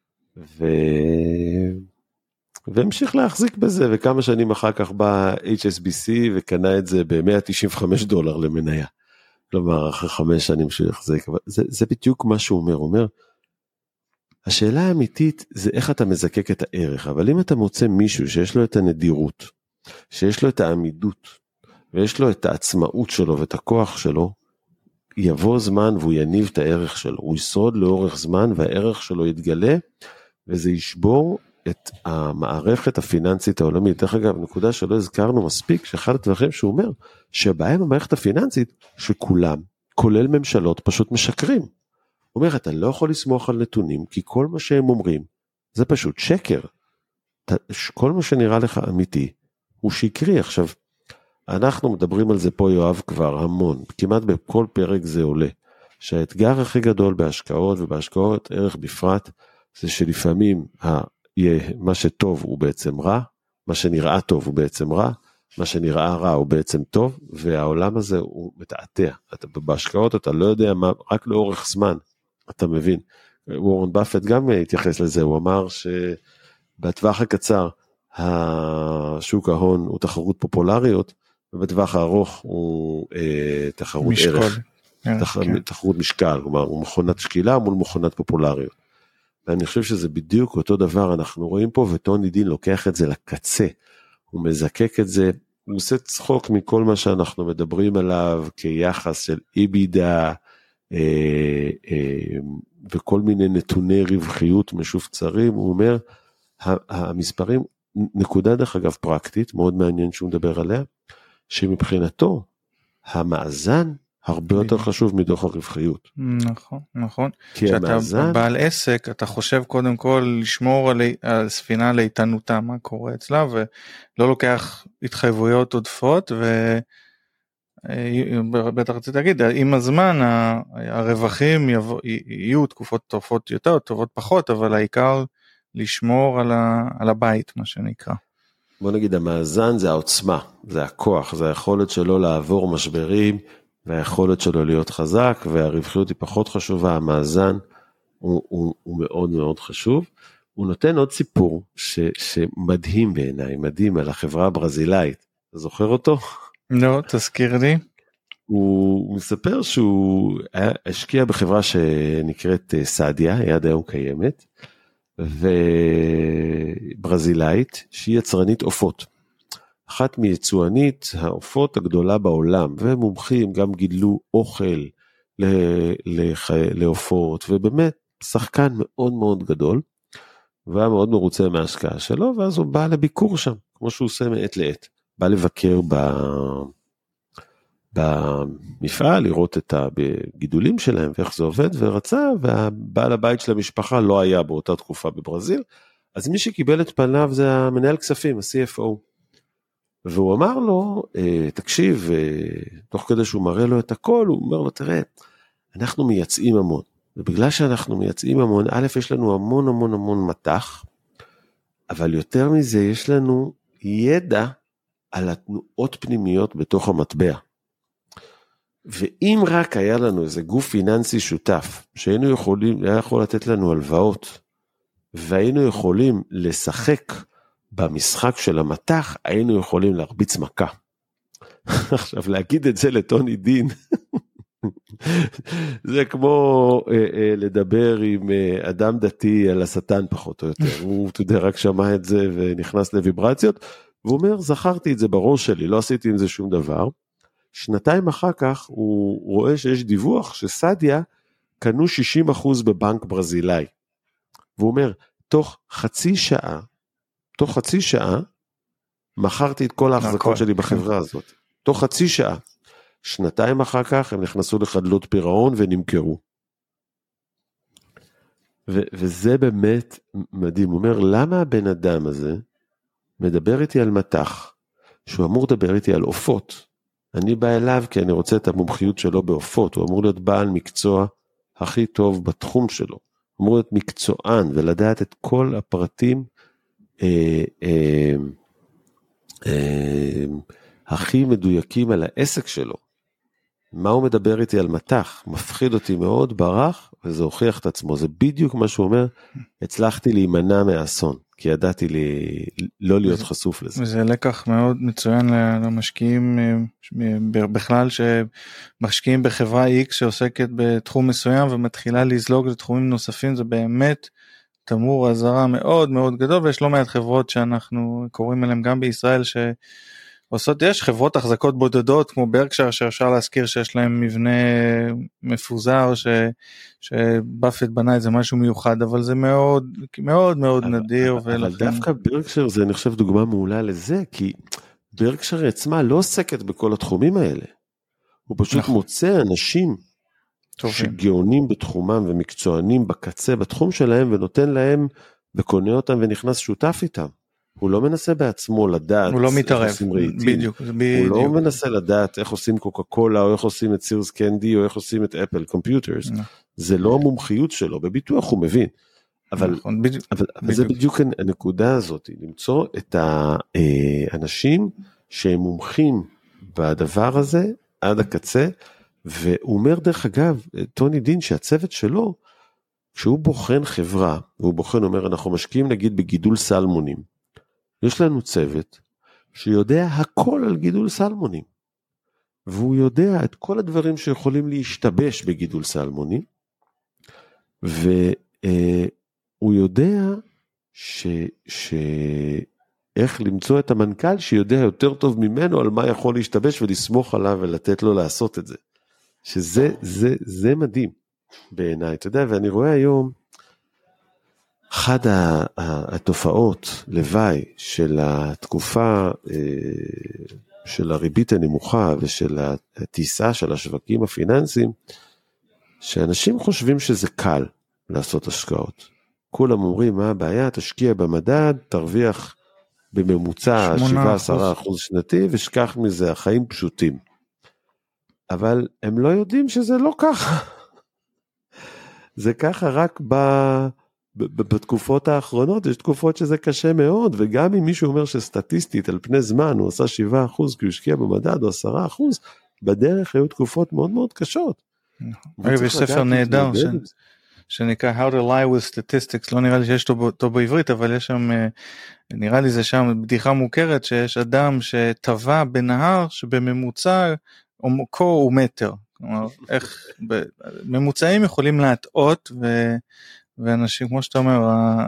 והמשיך להחזיק בזה, וכמה שנים אחר כך בא HSBC, וקנה את זה ב$195 למניה. כלומר, אחרי 5 שנים שהוא יחזיק, אבל זה בדיוק מה שהוא אומר, הוא אומר, השאלה האמיתית זה איך אתה מזקק את הערך, אבל אם אתה מוצא מישהו שיש לו את הנדירות, שיש לו את העמידות, ויש לו את העצמאות שלו ואת הכוח שלו, יבוא זמן והוא יניב את הערך שלו, הוא ישרוד לאורך זמן והערך שלו יתגלה, וזה ישבור את המערכת הפיננסית העולמית. דרך אגב, נקודה שלא הזכרנו מספיק, שאחד הדברים שהוא אומר, שבהם המערכת הפיננסית, שכולם, כולל ממשלות, פשוט משקרים. הוא אומר, אתה לא יכול לסמוך על נתונים, כי כל מה שהם אומרים, זה פשוט שקר. כל מה שנראה לך אמיתי, הוא שקרי. עכשיו, אנחנו מדברים על זה פה, יואב, כבר המון, כמעט בכל פרק זה עולה, שהאתגר הכי גדול בהשקעות, ובהשקעות ערך בפרט, זה שלפעמים מה שטוב הוא בעצם רע, מה שנראה טוב הוא בעצם רע, מה שנראה רע הוא בעצם טוב, והעולם הזה הוא מתעתע. בהשקעות אתה לא יודע מה, רק לאורך זמן, אתה מבין. וורן באפט גם התייחס לזה, הוא אמר שבטווח הקצר, השוק ההון הוא תחרות פופולריות, ובטווח הארוך הוא תחרות משקול. ערך, תחרות משקל, כלומר הוא מכונת שקילה מול מכונת פופולריות. ואני חושב שזה בדיוק אותו דבר, אנחנו רואים פה, וטוני דין לוקח את זה לקצה, הוא מזקק את זה, הוא עושה צחוק מכל מה שאנחנו מדברים עליו, כיחס של איבידה, וכל מיני נתוני רווחיות משופצרים, הוא אומר, המספרים, נקודה דרך אגב פרקטית, מאוד מעניין שהוא מדבר עליה, שמבחינתו, המאזן הרבה יותר חשוב מדוח הרווחיות. נכון, נכון. כשאתה בעל עסק, אתה חושב קודם כל לשמור על הספינה לאיתנותה, מה קורה אצלה, ולא לוקח התחייבויות עודפות, ובטח רציתי להגיד, עם הזמן הרווחים יהיו תקופות טובות יותר, טובות פחות, אבל העיקר לשמור על הבית, מה שנקרא. בוא נגיד, המאזן זה העוצמה, זה הכוח, זה היכולת שלו לעבור משברים, והיכולת שלו להיות חזק, והרווחיות היא פחות חשובה, המאזן הוא מאוד מאוד חשוב. הוא נותן עוד סיפור שמדהים בעיניי, מדהים על החברה הברזילאית. אתה זוכר אותו? לא, תזכיר לי. הוא מספר שהוא השקיע בחברה שנקראת סעדיה, היא עד היום קיימת, וברזילאית, שהיא יצרנית עופות. אחת מיצואנית העופות הגדולה בעולם, ומומחים גם גידלו אוכל לעופות, ובאמת שחקן מאוד מאוד גדול, והיה מאוד מרוצה מההשקעה שלו, ואז הוא בא לביקור שם, כמו שהוא עושה מעת לעת, בא לבקר במפעל, לראות את הגידולים שלהם, ואיך זה עובד, ורצה, והבעל הבית של המשפחה לא היה באותה תקופה בברזיל, אז מי שקיבל את פניו זה המנהל כספים, ה-CFO, והוא אמר לו, תקשיב, תוך כדי שהוא מראה לו את הכל, הוא אומר לו, תראה, אנחנו מייצאים המון, ובגלל שאנחנו מייצאים המון, א', יש לנו המון המון המון מתח, אבל יותר מזה, יש לנו ידע על התנועות פנימיות בתוך המטבע. ואם רק היה לנו איזה גוף פיננסי שותף, שהיינו יכולים, היה יכול לתת לנו הלוואות, והיינו יכולים לשחק במשחק של המתח, היינו יכולים להרביץ מכה. עכשיו, להגיד את זה לטוני דין, זה כמו לדבר עם אדם דתי על השטן פחות או יותר. הוא, אתה יודע, רק שמע את זה ונכנס לויברציות, והוא אומר, זכרתי את זה בראש שלי, לא עשיתי עם זה שום דבר. שנתיים אחר כך הוא רואה שיש דיווח שסעדיה קנו 60% בבנק ברזילאי. והוא אומר, תוך חצי שעה, מכרתי את כל ההחזקות שלי בחברה הזאת. תוך חצי שעה. שנתיים אחר כך הם נכנסו לחדלות פירעון ונמכרו. וזה באמת מדהים. הוא אומר, למה הבן אדם הזה מדבר איתי על מתח, שהוא אמור לדבר איתי על עופות? אני בא אליו כי אני רוצה את המומחיות שלו בעופות, הוא אמור להיות בעל מקצוע הכי טוב בתחום שלו, הוא אמור להיות מקצוען ולדעת את כל הפרטים הכי מדויקים על העסק שלו. מה הוא מדבר איתי על מתח? מפחיד אותי מאוד, ברח, וזה הוכיח את עצמו. זה בדיוק מה שהוא אומר, הצלחתי להימנע מהאסון, כי ידעתי לא להיות חשוף לזה. וזה לקח מאוד מצוין למשקיעים בכלל, שמשקיעים בחברה X שעוסקת בתחום מסוים, ומתחילה לזלוג לתחומים נוספים, זה באמת תמרור אזהרה מאוד מאוד גדול, ויש לא מעט חברות שאנחנו קוראים עליהן גם בישראל, עושות, יש חברות החזקות בודדות כמו ברקשייר שאפשר להזכיר שיש להם מבנה מפוזר שבאפט בנה את זה משהו מיוחד, אבל זה מאוד מאוד מאוד נדיר. אבל דווקא ברקשייר זה אני חושב דוגמה מעולה לזה, כי ברקשייר עצמה לא עוסקת בכל התחומים האלה, הוא פשוט מוצא אנשים שגאונים בתחומם ומקצוענים בקצה בתחום שלהם ונותן להם וקונה אותם ונכנס שותף איתם. הוא לא מנסה בעצמו לדעת, הוא לא מתערב, בדיוק, הוא לא מנסה לדעת איך עושים קוקה קולה, או איך עושים את סירס קנדי, או איך עושים את אפל קומפיוטרס, זה לא המומחיות שלו, בביטוח הוא מבין, אבל זה בדיוק הנקודה הזאת, למצוא את האנשים שהם מומחים בדבר הזה, עד הקצה, והוא אומר דרך אגב, טוני דין שהצוות שלו, כשהוא בוחן חברה, הוא בוחן, אומר, אנחנו משקיעים נגיד בגידול סלמונים, יש לנו צוות שיודע הכל על גידול סלמונים, והוא יודע את כל הדברים שיכולים להשתבש בגידול סלמונים, והוא יודע איך למצוא את המנכ"ל שיודע יותר טוב ממנו על מה יכול להשתבש ולסמוך עליו ולתת לו לעשות את זה. שזה מדהים בעיניי, אתה יודע, ואני רואה היום, אחד התופעות לוואי של התקופה של הריבית הנמוכה ושל הטיסה של השווקים הפיננסיים, שאנשים חושבים שזה קל לעשות השקעות. כולם אומרים, מה הבעיה? תשקיע במדד, תרוויח בממוצע 7-10% שנתי, ושכח מזה, החיים פשוטים. אבל הם לא יודעים שזה לא ככה. זה ככה רק בתקופות האחרונות, יש תקופות שזה קשה מאוד, וגם אם מישהו אומר שסטטיסטית על פני זמן, הוא עשה 7% כי הוא השקיע במדד, או 10%, בדרך היו תקופות מאוד מאוד קשות. אגב, יש ספר נהדר שנקרא How to Lie with Statistics, לא נראה לי שיש אותו בעברית, אבל יש שם, נראה לי זה שם בדיחה מוכרת, שיש אדם שטבע בנהר שבממוצע עומקו הוא מטר. כלומר, איך ממוצעים יכולים להטעות, ואנשים, כמו שאתה אומר,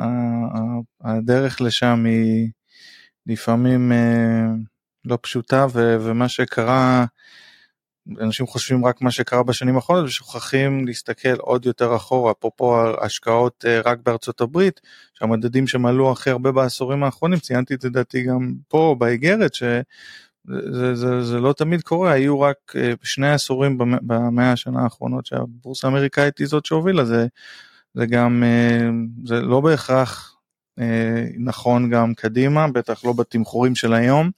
הדרך לשם היא לפעמים לא פשוטה, ומה שקרה, אנשים חושבים רק מה שקרה בשנים האחרונות, ושוכחים להסתכל עוד יותר אחורה, אפרופו השקעות רק בארצות הברית, שהמדדים שמעלו הכי הרבה בעשורים האחרונים, ציינתי את דעתי גם פה באיגרת, זה לא תמיד קורה, היו רק 2 עשורים במאה השנה האחרונות, שהבורסה האמריקאית היא זאת שהובילה, זה גם, זה לא בהכרח נכון גם קדימה, בטח לא בתמחורים של היום,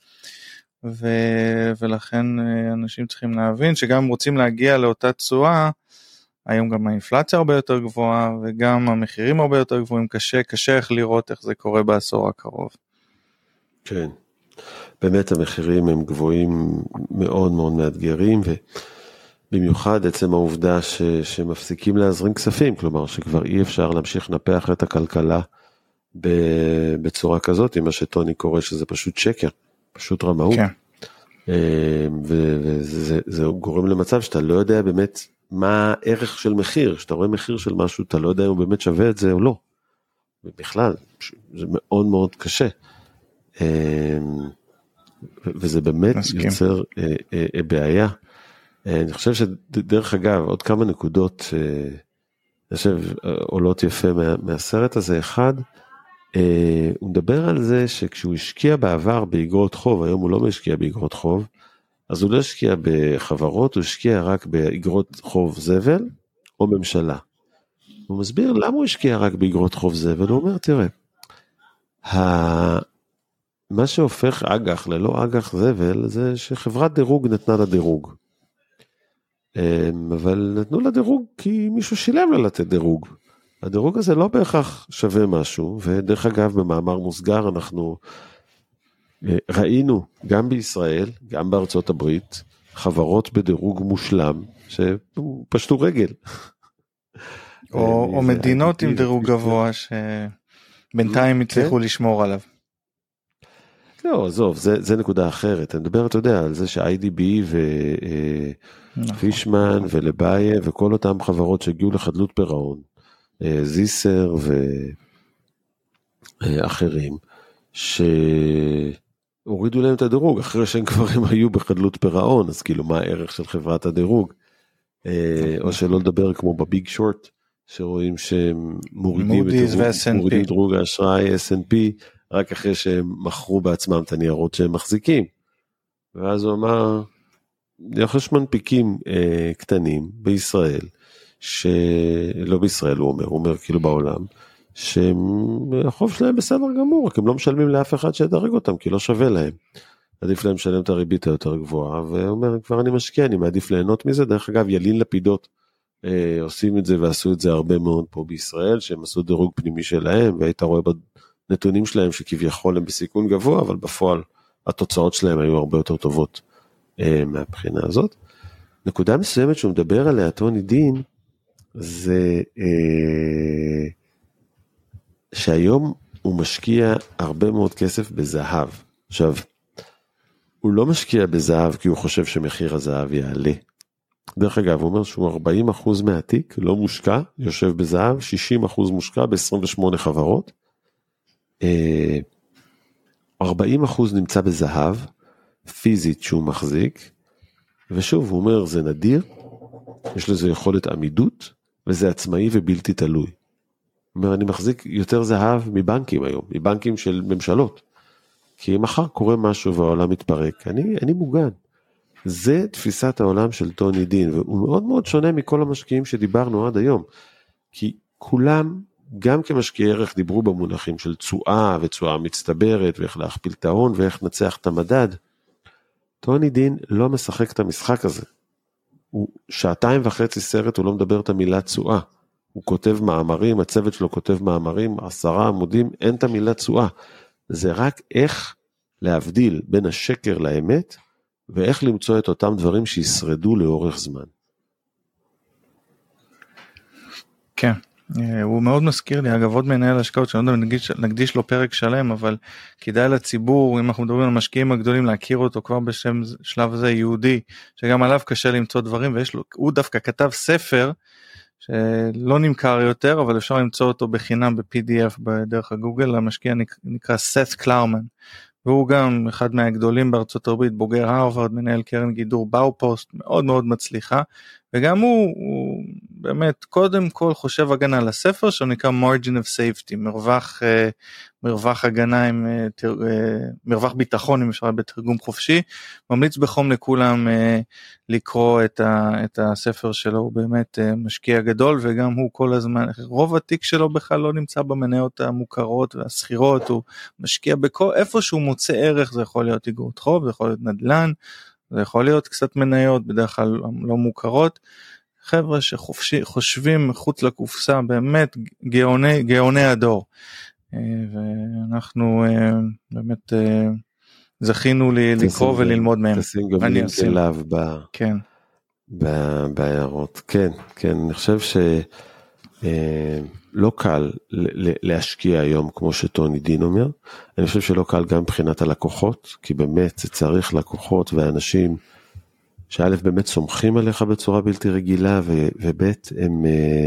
ולכן אנשים צריכים להבין שגם רוצים להגיע לאותה תשואה, היום גם האינפלציה הרבה יותר גבוהה, וגם המחירים הרבה יותר גבוהים, קשה איך לראות איך זה קורה בעשור הקרוב. כן, באמת המחירים הם גבוהים מאוד מאוד מאתגרים, ובמיוחד עצם העובדה שמפסיקים להזרים כספים, כלומר שכבר אי אפשר להמשיך לנפח את הכלכלה בצורה כזאת, עם מה שטוני קורא שזה פשוט שקר. פשוט רמאות, וזה גורם למצב שאתה לא יודע באמת מה הערך של מחיר, שאתה רואה מחיר של משהו, אתה לא יודע אם הוא באמת שווה את זה או לא, ובכלל, זה מאוד מאוד קשה, וזה באמת יוצר בעיה. אני חושב שדרך אגב, עוד כמה נקודות, אני חושב, עולות יפה מהסרט הזה, אחד, הוא מדבר על זה שכשהוא השקיע בעבר באגרות חוב, היום הוא לא משקיע באגרות חוב, אז הוא לא השקיע בחברות, הוא השקיע רק באגרות חוב זבל או ממשלה. הוא מסביר למה הוא השקיע רק באגרות חוב זבל, הוא אומר, תראה, מה שהופך אג"ח ללא אג"ח זבל, זה שחברת דירוג נתנה לה דירוג. אבל נתנו לה דירוג כי מישהו שילם לה לתת דירוג. הדירוג הזה לא בהכרח שווה משהו, ודרך אגב במאמר מוסגר אנחנו ראינו גם בישראל, גם בארצות הברית, חברות בדירוג מושלם, שפשטו רגל. או מדינות עם דירוג גבוה, שבינתיים הצליחו לשמור עליו. לא, עזוב, זה נקודה אחרת. אני מדבר, אתה יודע, על זה ש-IDB ופישמן ולבאיה, וכל אותם חברות שהגיעו לחדלות פירעון, זיסר ואחרים, שהורידו להם את הדירוג, אחרי שהם כבר הם היו בחדלות פירעון, אז כאילו מה הערך של חברת הדירוג, או שלא לדבר כמו בביג שורט, שרואים שהם מורידים דירוג האשראי S&P, רק אחרי שהם מכרו בעצמם את הניירות שהם מחזיקים. ואז הוא אמר, יש מנפיקים קטנים בישראל, שלא בישראל הוא אומר כאילו בעולם, שהחוב שלהם בסדר גמור, רק הם לא משלמים לאף אחד שידרג אותם, כי לא שווה להם. עדיף להם לשלם את הריבית היותר גבוהה, ואומר, כבר אני משקיע, אני מעדיף ליהנות מזה. דרך אגב, ילין לפידות עושים את זה, ועשו את זה הרבה מאוד פה בישראל, שהם עשו דירוג פנימי שלהם, והיית רואה בנתונים שלהם שכביכול הם בסיכון גבוה, אבל בפועל התוצאות שלהם היו הרבה יותר טובות מהבחינה הזאת. נקודה מסוימת שהוא מדבר עליה, טוני דין, זה שהיום הוא משקיע הרבה מאוד כסף בזהב. עכשיו, הוא לא משקיע בזהב כי הוא חושב שמחיר הזהב יעלה. דרך אגב, הוא אומר שהוא 40% מהתיק לא מושקע, יושב בזהב, 60% מושקע ב-28 חברות, 40% נמצא בזהב, פיזית שהוא מחזיק, ושוב, הוא אומר, זה נדיר, יש לזה יכולת עמידות, וזה עצמאי ובלתי תלוי. הוא אומר, אני מחזיק יותר זהב מבנקים היום, מבנקים של ממשלות. כי מחר קורה משהו והעולם מתפרק, אני מוגן. זה תפיסת העולם של טוני דין, והוא מאוד מאוד שונה מכל המשקיעים שדיברנו עד היום, כי כולם, גם כמשקיעי ערך, דיברו במונחים של תשואה ותשואה מצטברת, ואיך להכפיל את ההון ואיך נצח את המדד. טוני דין לא משחק את המשחק הזה. הוא 2.5 סרט, הוא לא מדבר את המילה תשואה. הוא כותב מאמרים, הצוות שלו כותב מאמרים, 10 עמודים, אין את המילה תשואה. זה רק איך להבדיל בין השקר לאמת, ואיך למצוא את אותם דברים שישרדו לאורך זמן. כן, הוא מאוד מזכיר לי, אגב עוד מנהל השקעות, שאני לא יודע, נקדיש לו פרק שלם, אבל כדאי לציבור, אם אנחנו מדברים על המשקיעים הגדולים, להכיר אותו כבר בשם שלב הזה יהודי, שגם עליו קשה למצוא דברים, הוא דווקא כתב ספר, שלא נמכר יותר, אבל אפשר למצוא אותו בחינם ב-PDF בדרך הגוגל, המשקיע נקרא סת קלרמן, והוא גם אחד מהגדולים בארצות הברית, בוגר הרווארד, מנהל קרן גידור באופוסט, מאוד מאוד מצליחה, וגם הוא באמת קודם כל חושב הגנה על הספר, שהוא נקרא margin of safety, מרווח הגנה עם מרווח ביטחון, אם אפשר בתרגום חופשי, ממליץ בחום לכולם לקרוא את הספר שלו, הוא באמת משקיע גדול, וגם הוא כל הזמן, רוב התיק שלו בכלל לא נמצא במניות המוכרות והסחירות, הוא משקיע איפה שהוא מוצא ערך, זה יכול להיות איגרות חוב, זה יכול להיות נדל"ן, זה יכול להיות קצת מניות, בדרך כלל לא מוכרות, חבר'ה שחושבים מחוץ לקופסה, באמת גאוני הדור, ואנחנו באמת זכינו לקרוא וללמוד מהם. תשים גם לינק אליו בהערות. כן, אני חושב שלא קל להשקיע היום, כמו שטוני דין אומר, אני חושב שלא קל גם מבחינת הלקוחות, כי באמת זה צריך לקוחות ואנשים, שא' באמת סומכים עליך בצורה בלתי רגילה, וב' הם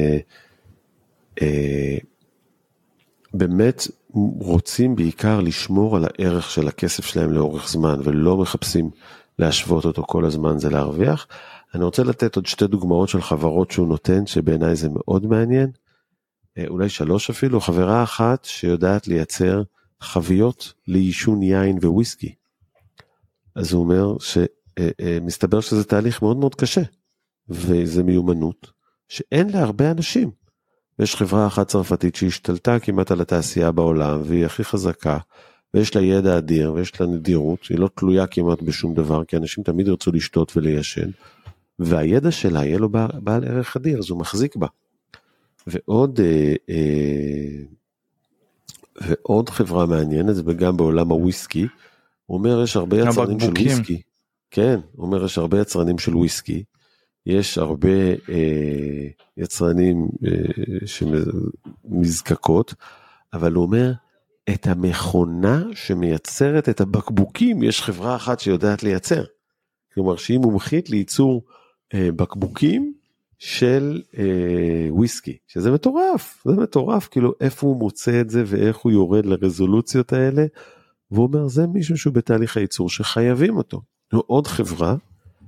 באמת רוצים בעיקר לשמור על הערך של הכסף שלהם לאורך זמן, ולא מחפשים להשוות אותו כל הזמן, זה להרוויח. אני רוצה לתת עוד 2 דוגמאות של חברות שהוא נותן, שבעיניי זה מאוד מעניין, אולי 3 אפילו, חברה אחת שיודעת לייצר חביות לעישון יין וויסקי. אז הוא אומר מסתבר שזה תהליך מאוד מאוד קשה, וזה מיומנות שאין לה הרבה אנשים. יש חברה אחת צרפתית שהשתלטה כמעט על התעשייה בעולם, והיא הכי חזקה, ויש לה ידע אדיר, ויש לה נדירות, היא לא תלויה כמעט בשום דבר, כי אנשים תמיד ירצו לשתות וליישן, והידע שלה יהיה לו בעל ערך אדיר, אז הוא מחזיק בה. ועוד חברה מעניינת, וגם בעולם הוויסקי, הוא אומר יש הרבה יצרנים של וויסקי, כן, הוא אומר יש הרבה יצרנים של וויסקי, יש הרבה יצרנים שמזקקות, אבל הוא אומר, את המכונה שמייצרת את הבקבוקים, יש חברה אחת שיודעת לייצר. כלומר, שהיא מומחית לייצור בקבוקים של וויסקי, שזה מטורף, זה מטורף, כאילו איפה הוא מוצא את זה, ואיך הוא יורד לרזולוציות האלה, והוא אומר, זה מישהו שהוא בתהליך הייצור שחייבים אותו. עוד חברה,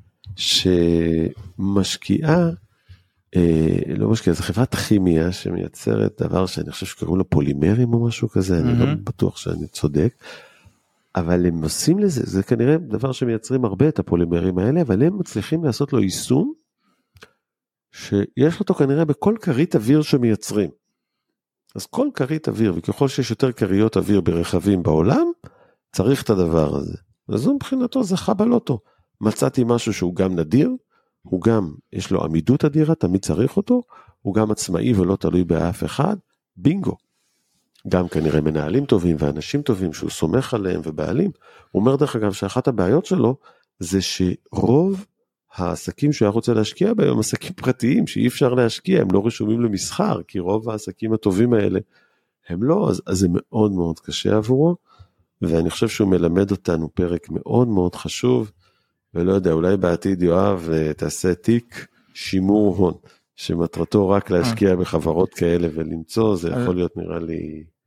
שמשקיעה, לא משקיעה, זו חברת כימיה שמייצרת דבר שאני חושב שקראו לו פולימרים או משהו כזה, אני לא בטוח שאני צודק, אבל הם עושים לזה, זה כנראה דבר שמייצרים הרבה את הפולימרים האלה, אבל הם מצליחים לעשות לו יישום, שיש אותו כנראה בכל קרית אוויר שמייצרים. אז כל קרית אוויר, וככל שיש יותר קריות אוויר ברכבים בעולם, צריך את הדבר הזה. אז הוא מבחינתו זכה בלוטו. מצאתי משהו שהוא גם נדיר, הוא גם, יש לו עמידות אדירה, תמיד צריך אותו, הוא גם עצמאי ולא תלוי באף אחד, בינגו. גם כנראה מנהלים טובים ואנשים טובים שהוא סומך עליהם ובעלים. הוא אומר דרך אגב שאחת הבעיות שלו, זה שרוב העסקים שהוא היה רוצה להשקיע בהם, עסקים פרטיים שאי אפשר להשקיע, הם לא רשומים למסחר, כי רוב העסקים הטובים האלה הם לא, אז זה מאוד מאוד קשה עבורו, ואני חושב שהוא מלמד אותנו פרק מאוד מאוד חשוב, ולא יודע, אולי בעתיד יואב תעשה תיק שימור הון, שמטרתו רק להשקיע בחברות כאלה ולמצוא, זה יכול להיות נראה לי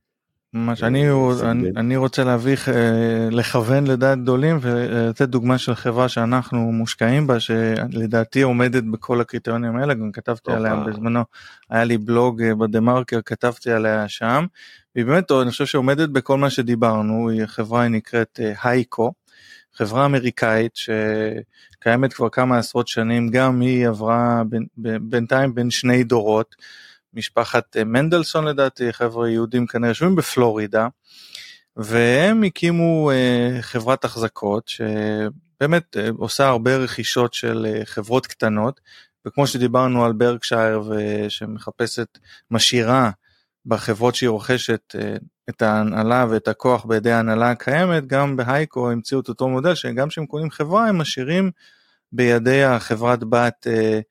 ממש, אני רוצה להביא, לכוון לדעת גדולים ולתת דוגמה של חברה שאנחנו מושקעים בה, שלדעתי עומדת בכל הקריטריונים האלה, גם כתבתי עליה בזמנו, היה לי בלוג בדה-מרקר, כתבתי עליה שם, והיא באמת, אני חושב שעומדת בכל מה שדיברנו, החברה היא נקראת הייקו, חברה אמריקאית שקיימת כבר כמה עשרות שנים, גם היא עברה בינתיים בין שני דורות, משפחת מנדלסון לדעתי, חבר'ה יהודים כנראה יושבים בפלורידה, והם הקימו חברת החזקות, שבאמת עושה הרבה רכישות של חברות קטנות, וכמו שדיברנו על ברקשייר, שמחפשת משאירה בחברות שהיא רוכשת את ההנהלה ואת הכוח בידי ההנהלה הקיימת, גם בהייקו המציאו את אותו מודל, שגם שהם קונים חברה, הם משאירים בידי החברת בת,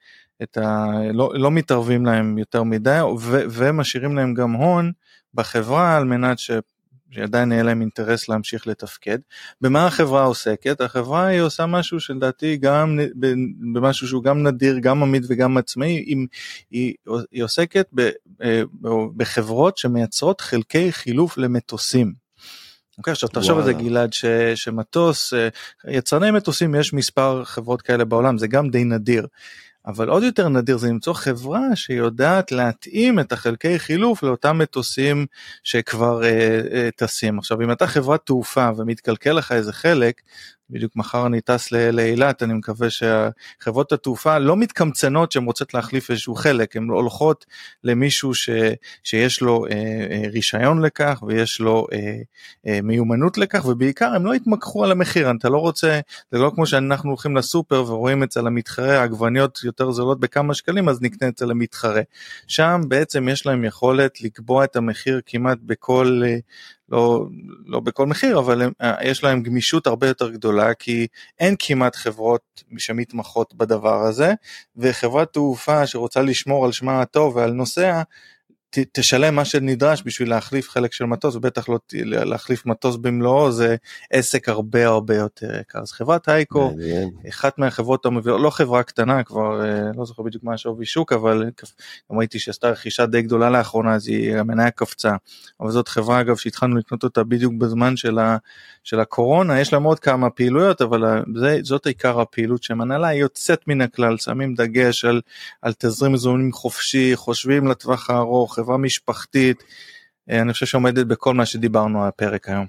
לא מתערבים להם יותר מדי, ומשאירים להם גם הון בחברה, על מנת שעדיין יהיה להם אינטרס להמשיך לתפקד. במה החברה עוסקת? החברה היא עושה משהו שלדעתי גם, במשהו שהוא גם נדיר, גם עמיד וגם עצמאי, היא עוסקת בחברות שמייצרות חלקי חילוף למטוסים. אוקיי, עכשיו תחשוב על זה גלעד, שמטוס, יצרני מטוסים, יש מספר חברות כאלה בעולם, זה גם די נדיר, אבל עוד יותר נדיר זה למצוא חברה שיודעת להתאים את החלקי חילוף לאותם מטוסים שכבר טסים. עכשיו אם אתה חברת תעופה ומתקלקל לך איזה חלק, בדיוק מחר אני טס לאילת, אני מקווה שחברות התעופה לא מתקמצנות שהן רוצות להחליף איזשהו חלק, הן הולכות למישהו שיש לו רישיון לכך, ויש לו מיומנות לכך, ובעיקר הם לא יתמקחו על המחיר, אתה לא רוצה, זה לא כמו שאנחנו הולכים לסופר ורואים אצל המתחרה, העגבניות יותר זולות בכמה שקלים, אז נקנה אצל המתחרה. שם בעצם יש להם יכולת לקבוע את המחיר כמעט בכל, לא בכל מחיר, אבל יש להם גמישות הרבה יותר גדולה, כי אין כמעט חברות שמתמחות בדבר הזה, וחברת תעופה שרוצה לשמור על שמה הטוב ועל נוסע, תשלם מה שנדרש בשביל להחליף חלק של מטוס, ובטח לא להחליף מטוס במלואו, זה עסק הרבה הרבה יותר יקר. אז חברת הייקו, אחת מהחברות המובילות, לא חברה קטנה, כבר לא זוכר בדיוק מה שווי שוק, אבל גם ראיתי שעשתה רכישה די גדולה לאחרונה, אז המניה קפצה, אבל זאת חברה אגב שהתחלנו לקנות אותה בדיוק בזמן של הקורונה, יש להם עוד כמה פעילויות, אבל זאת עיקר הפעילות שמנהלה, היא יוצאת מן הכלל, שמים דגש על תזרים מזומנים חופשי, חושבים לטווח הארוך, חברה משפחתית, אני חושב שעומדת בכל מה שדיברנו על הפרק היום.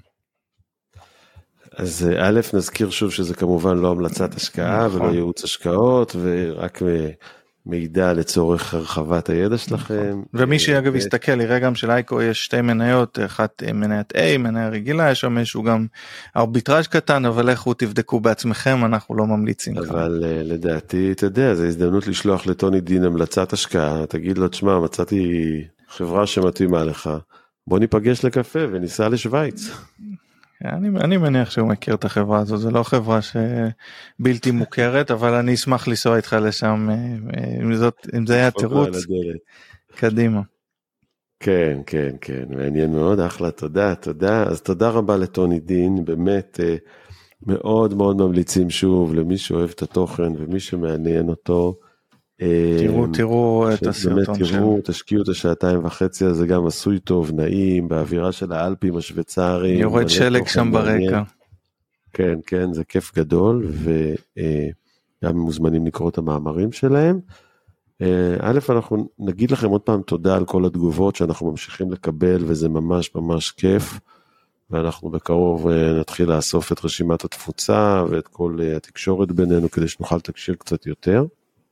אז א', נזכיר שוב שזה כמובן לא המלצת השקעה ולא ייעוץ השקעות, ורק מידע לצורך הרחבת הידע שלכם. ומי שאגב יסתכל, יראה גם שלאייקו יש שתי מניות, אחת מניית A, מניה רגילה, יש שם איזשהו גם ארביטראז' קטן, אבל לכו תבדקו בעצמכם, אנחנו לא ממליצים. אבל לדעתי, אתה יודע, זו הזדמנות לשלוח לטוני דין המלצת השקעה, תגיד לו, תשמע, מצאתי חברה שמתאימה לך, בוא ניפגש לקפה וניסע לשוויץ. אני מניח שהוא מכיר את החברה הזו, זו לא חברה שבלתי מוכרת, אבל אני אשמח לנסוע איתך לשם, אם זה היה תירוץ, קדימה. כן, כן, כן, מעניין מאוד, אחלה, תודה. אז תודה רבה לטוני דין, באמת מאוד מאוד ממליצים שוב, למי שאוהב את התוכן ומי שמעניין אותו, תראו את הסרטון שלו. תשקיעו את השעתיים וחצי, זה גם עשוי טוב, נעים, באווירה של האלפים השוויצריים. יורד שלג שם ברקע. כן, כן, זה כיף גדול, וגם מוזמנים לקרוא את המאמרים שלהם. א', אנחנו נגיד לכם עוד פעם תודה על כל התגובות שאנחנו ממשיכים לקבל, וזה ממש ממש כיף, ואנחנו בקרוב נתחיל לאסוף את רשימת התפוצה, ואת כל התקשורת בינינו, כדי שנוכל לתקשר קצת יותר.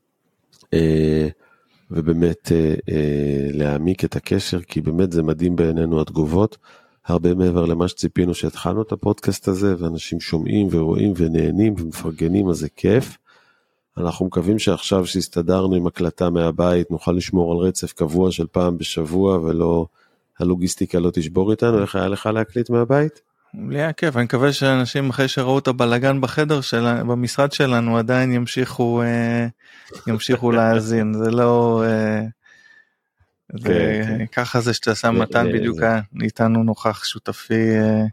ובאמת להעמיק את הקשר, כי באמת זה מדהים בעינינו התגובות, הרבה מעבר למה שציפינו שהתחלנו את הפודקאסט הזה, ואנשים שומעים ורואים ונהנים ומפרגנים, אז זה כיף. אנחנו מקווים שעכשיו שהסתדרנו עם הקלטה מהבית, נוכל לשמור על רצף קבוע של פעם בשבוע, ולא, הלוגיסטיקה לא תשבור איתנו. איך היה לך להקליט מהבית? לי היה כיף, אני מקווה שאנשים אחרי שראו את הבלגן בחדר במשרד שלנו עדיין ימשיכו להאזין, זה לא, ככה זה שאתה שם מתן בדיוק איתנו נוכח שותפי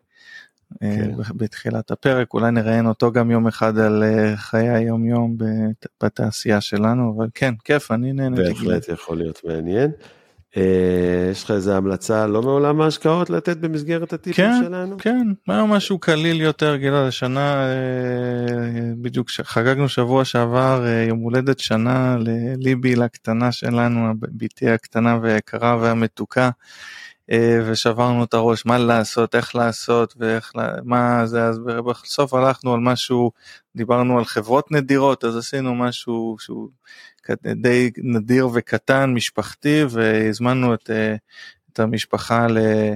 בתחילת הפרק, אולי נראיין אותו גם יום אחד על חיי היום יום בתעשייה שלנו, אבל כן, כיף, אני נהנה. בהחלט יכול להיות מעניין. יש לך איזה המלצה לא מעולם ההשקעות לתת במסגרת הטיפים שלנו? כן, היה משהו קליל יותר, גילה, לשנה, בדיוק חגגנו שבוע שעבר יום הולדת שנה לליבי, לקטנה שלנו, ביתי הקטנה והיקרה והמתוקה, ושברנו את הראש מה לעשות, איך לעשות, מה זה, אז בסוף הלכנו על משהו, דיברנו על חברות נדירות, אז עשינו משהו שהוא די נדיר וקטן, משפחתי, והזמנו את המשפחה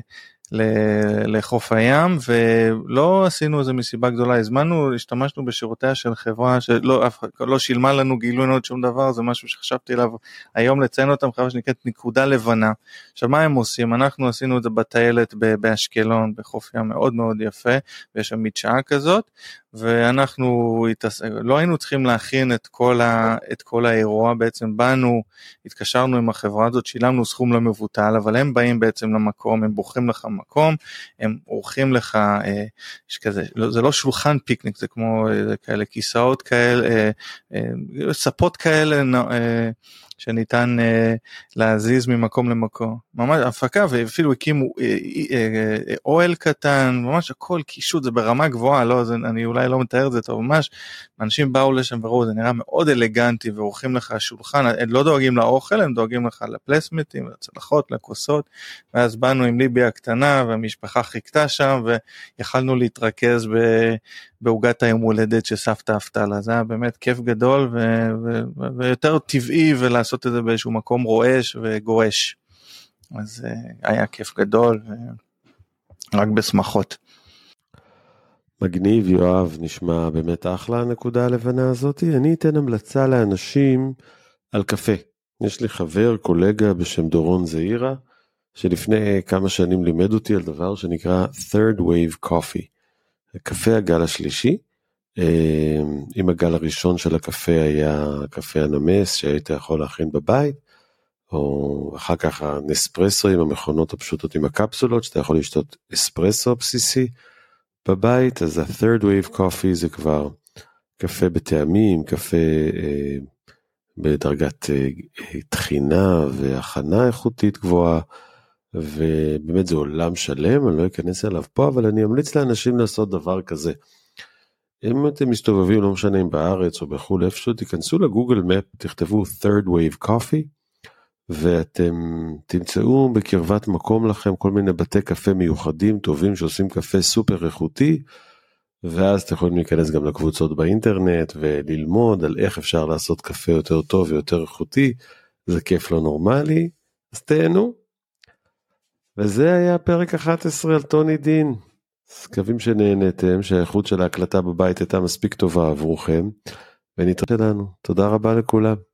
לחוף הים, ולא עשינו איזה מסיבה גדולה, השתמשנו בשירותיה של חברה שלא שילמה לנו, גילו לנו עוד שום דבר, זה משהו שחשבתי עליו היום לציין אותם, חברה שנקראת נקודה לבנה. עכשיו מה הם עושים? אנחנו עשינו את זה בטיילת באשקלון, בחוף ים מאוד מאוד יפה, ויש שם מדשאה כזאת, ואנחנו לא היינו צריכים להכין את כל האירוע, בעצם באנו, התקשרנו עם החברה הזאת, שילמנו סכום לא מבוטל, אבל הם באים בעצם למקום, הם בוחרים לך מקום, הם עורכים לך, כזה, זה לא שולחן פיקניק, זה כמו כאלה כיסאות כאלה, ספות כאלה, שניתן להזיז ממקום למקום, ממש הפקה, ואפילו הקימו אוהל קטן, ממש הכל קישוט, זה ברמה גבוהה, לא, אני אולי לא מתאר את זה טוב, ממש, אנשים באו לשם וראו, זה נראה מאוד אלגנטי, ועורכים לך שולחן, הם לא דואגים לאוכל, הם דואגים לך לפלסמטים, לצלחות, לכוסות, ואז באנו עם ליבי הקטנה, והמשפחה חיכתה שם, ויכלנו להתרכז בעוגת היום הולדת שסבתא הפתלה, זה היה באמת כיף גדול, ויותר טבעי, ולעשות את זה באיזשהו מקום רועש וגורש, אז היה כיף גדול, רק בשמחות. מגניב יואב, נשמע באמת אחלה הנקודה הלבנה הזאת. אני אתן המלצה לאנשים על קפה. יש לי חבר, קולגה בשם דורון זעירה, שלפני כמה שנים לימד אותי על דבר שנקרא Third Wave Coffee. קפה הגל השלישי, אם הגל הראשון של הקפה היה קפה הנמס שהיית יכול להכין בבית, או אחר כך הנספרסו עם המכונות הפשוטות עם הקפסולות, שאתה יכול לשתות אספרסו בסיסי בבית, אז ה-Third Wave Coffee זה כבר קפה בטעמים, קפה בדרגת תחינה והכנה איכותית גבוהה, ובאמת זה עולם שלם, אני לא אכנס אליו פה, אבל אני אמליץ לאנשים לעשות דבר כזה. אם אתם מסתובבים, לא משנה אם בארץ או בחול איפשהו, תיכנסו לגוגל מפ, תכתבו Third Wave Coffee, ואתם תמצאו בקרבת מקום לכם כל מיני בתי קפה מיוחדים, טובים, שעושים קפה סופר איכותי, ואז אתם יכולים להיכנס גם לקבוצות באינטרנט, וללמוד על איך אפשר לעשות קפה יותר טוב ויותר איכותי, זה כיף לא נורמלי, אז תהנו. וזה היה פרק 11 על טוני דין, מקווים שנהנתם, שהאיכות של ההקלטה בבית הייתה מספיק טובה עבורכם, ונתראה לנו, תודה רבה לכולם.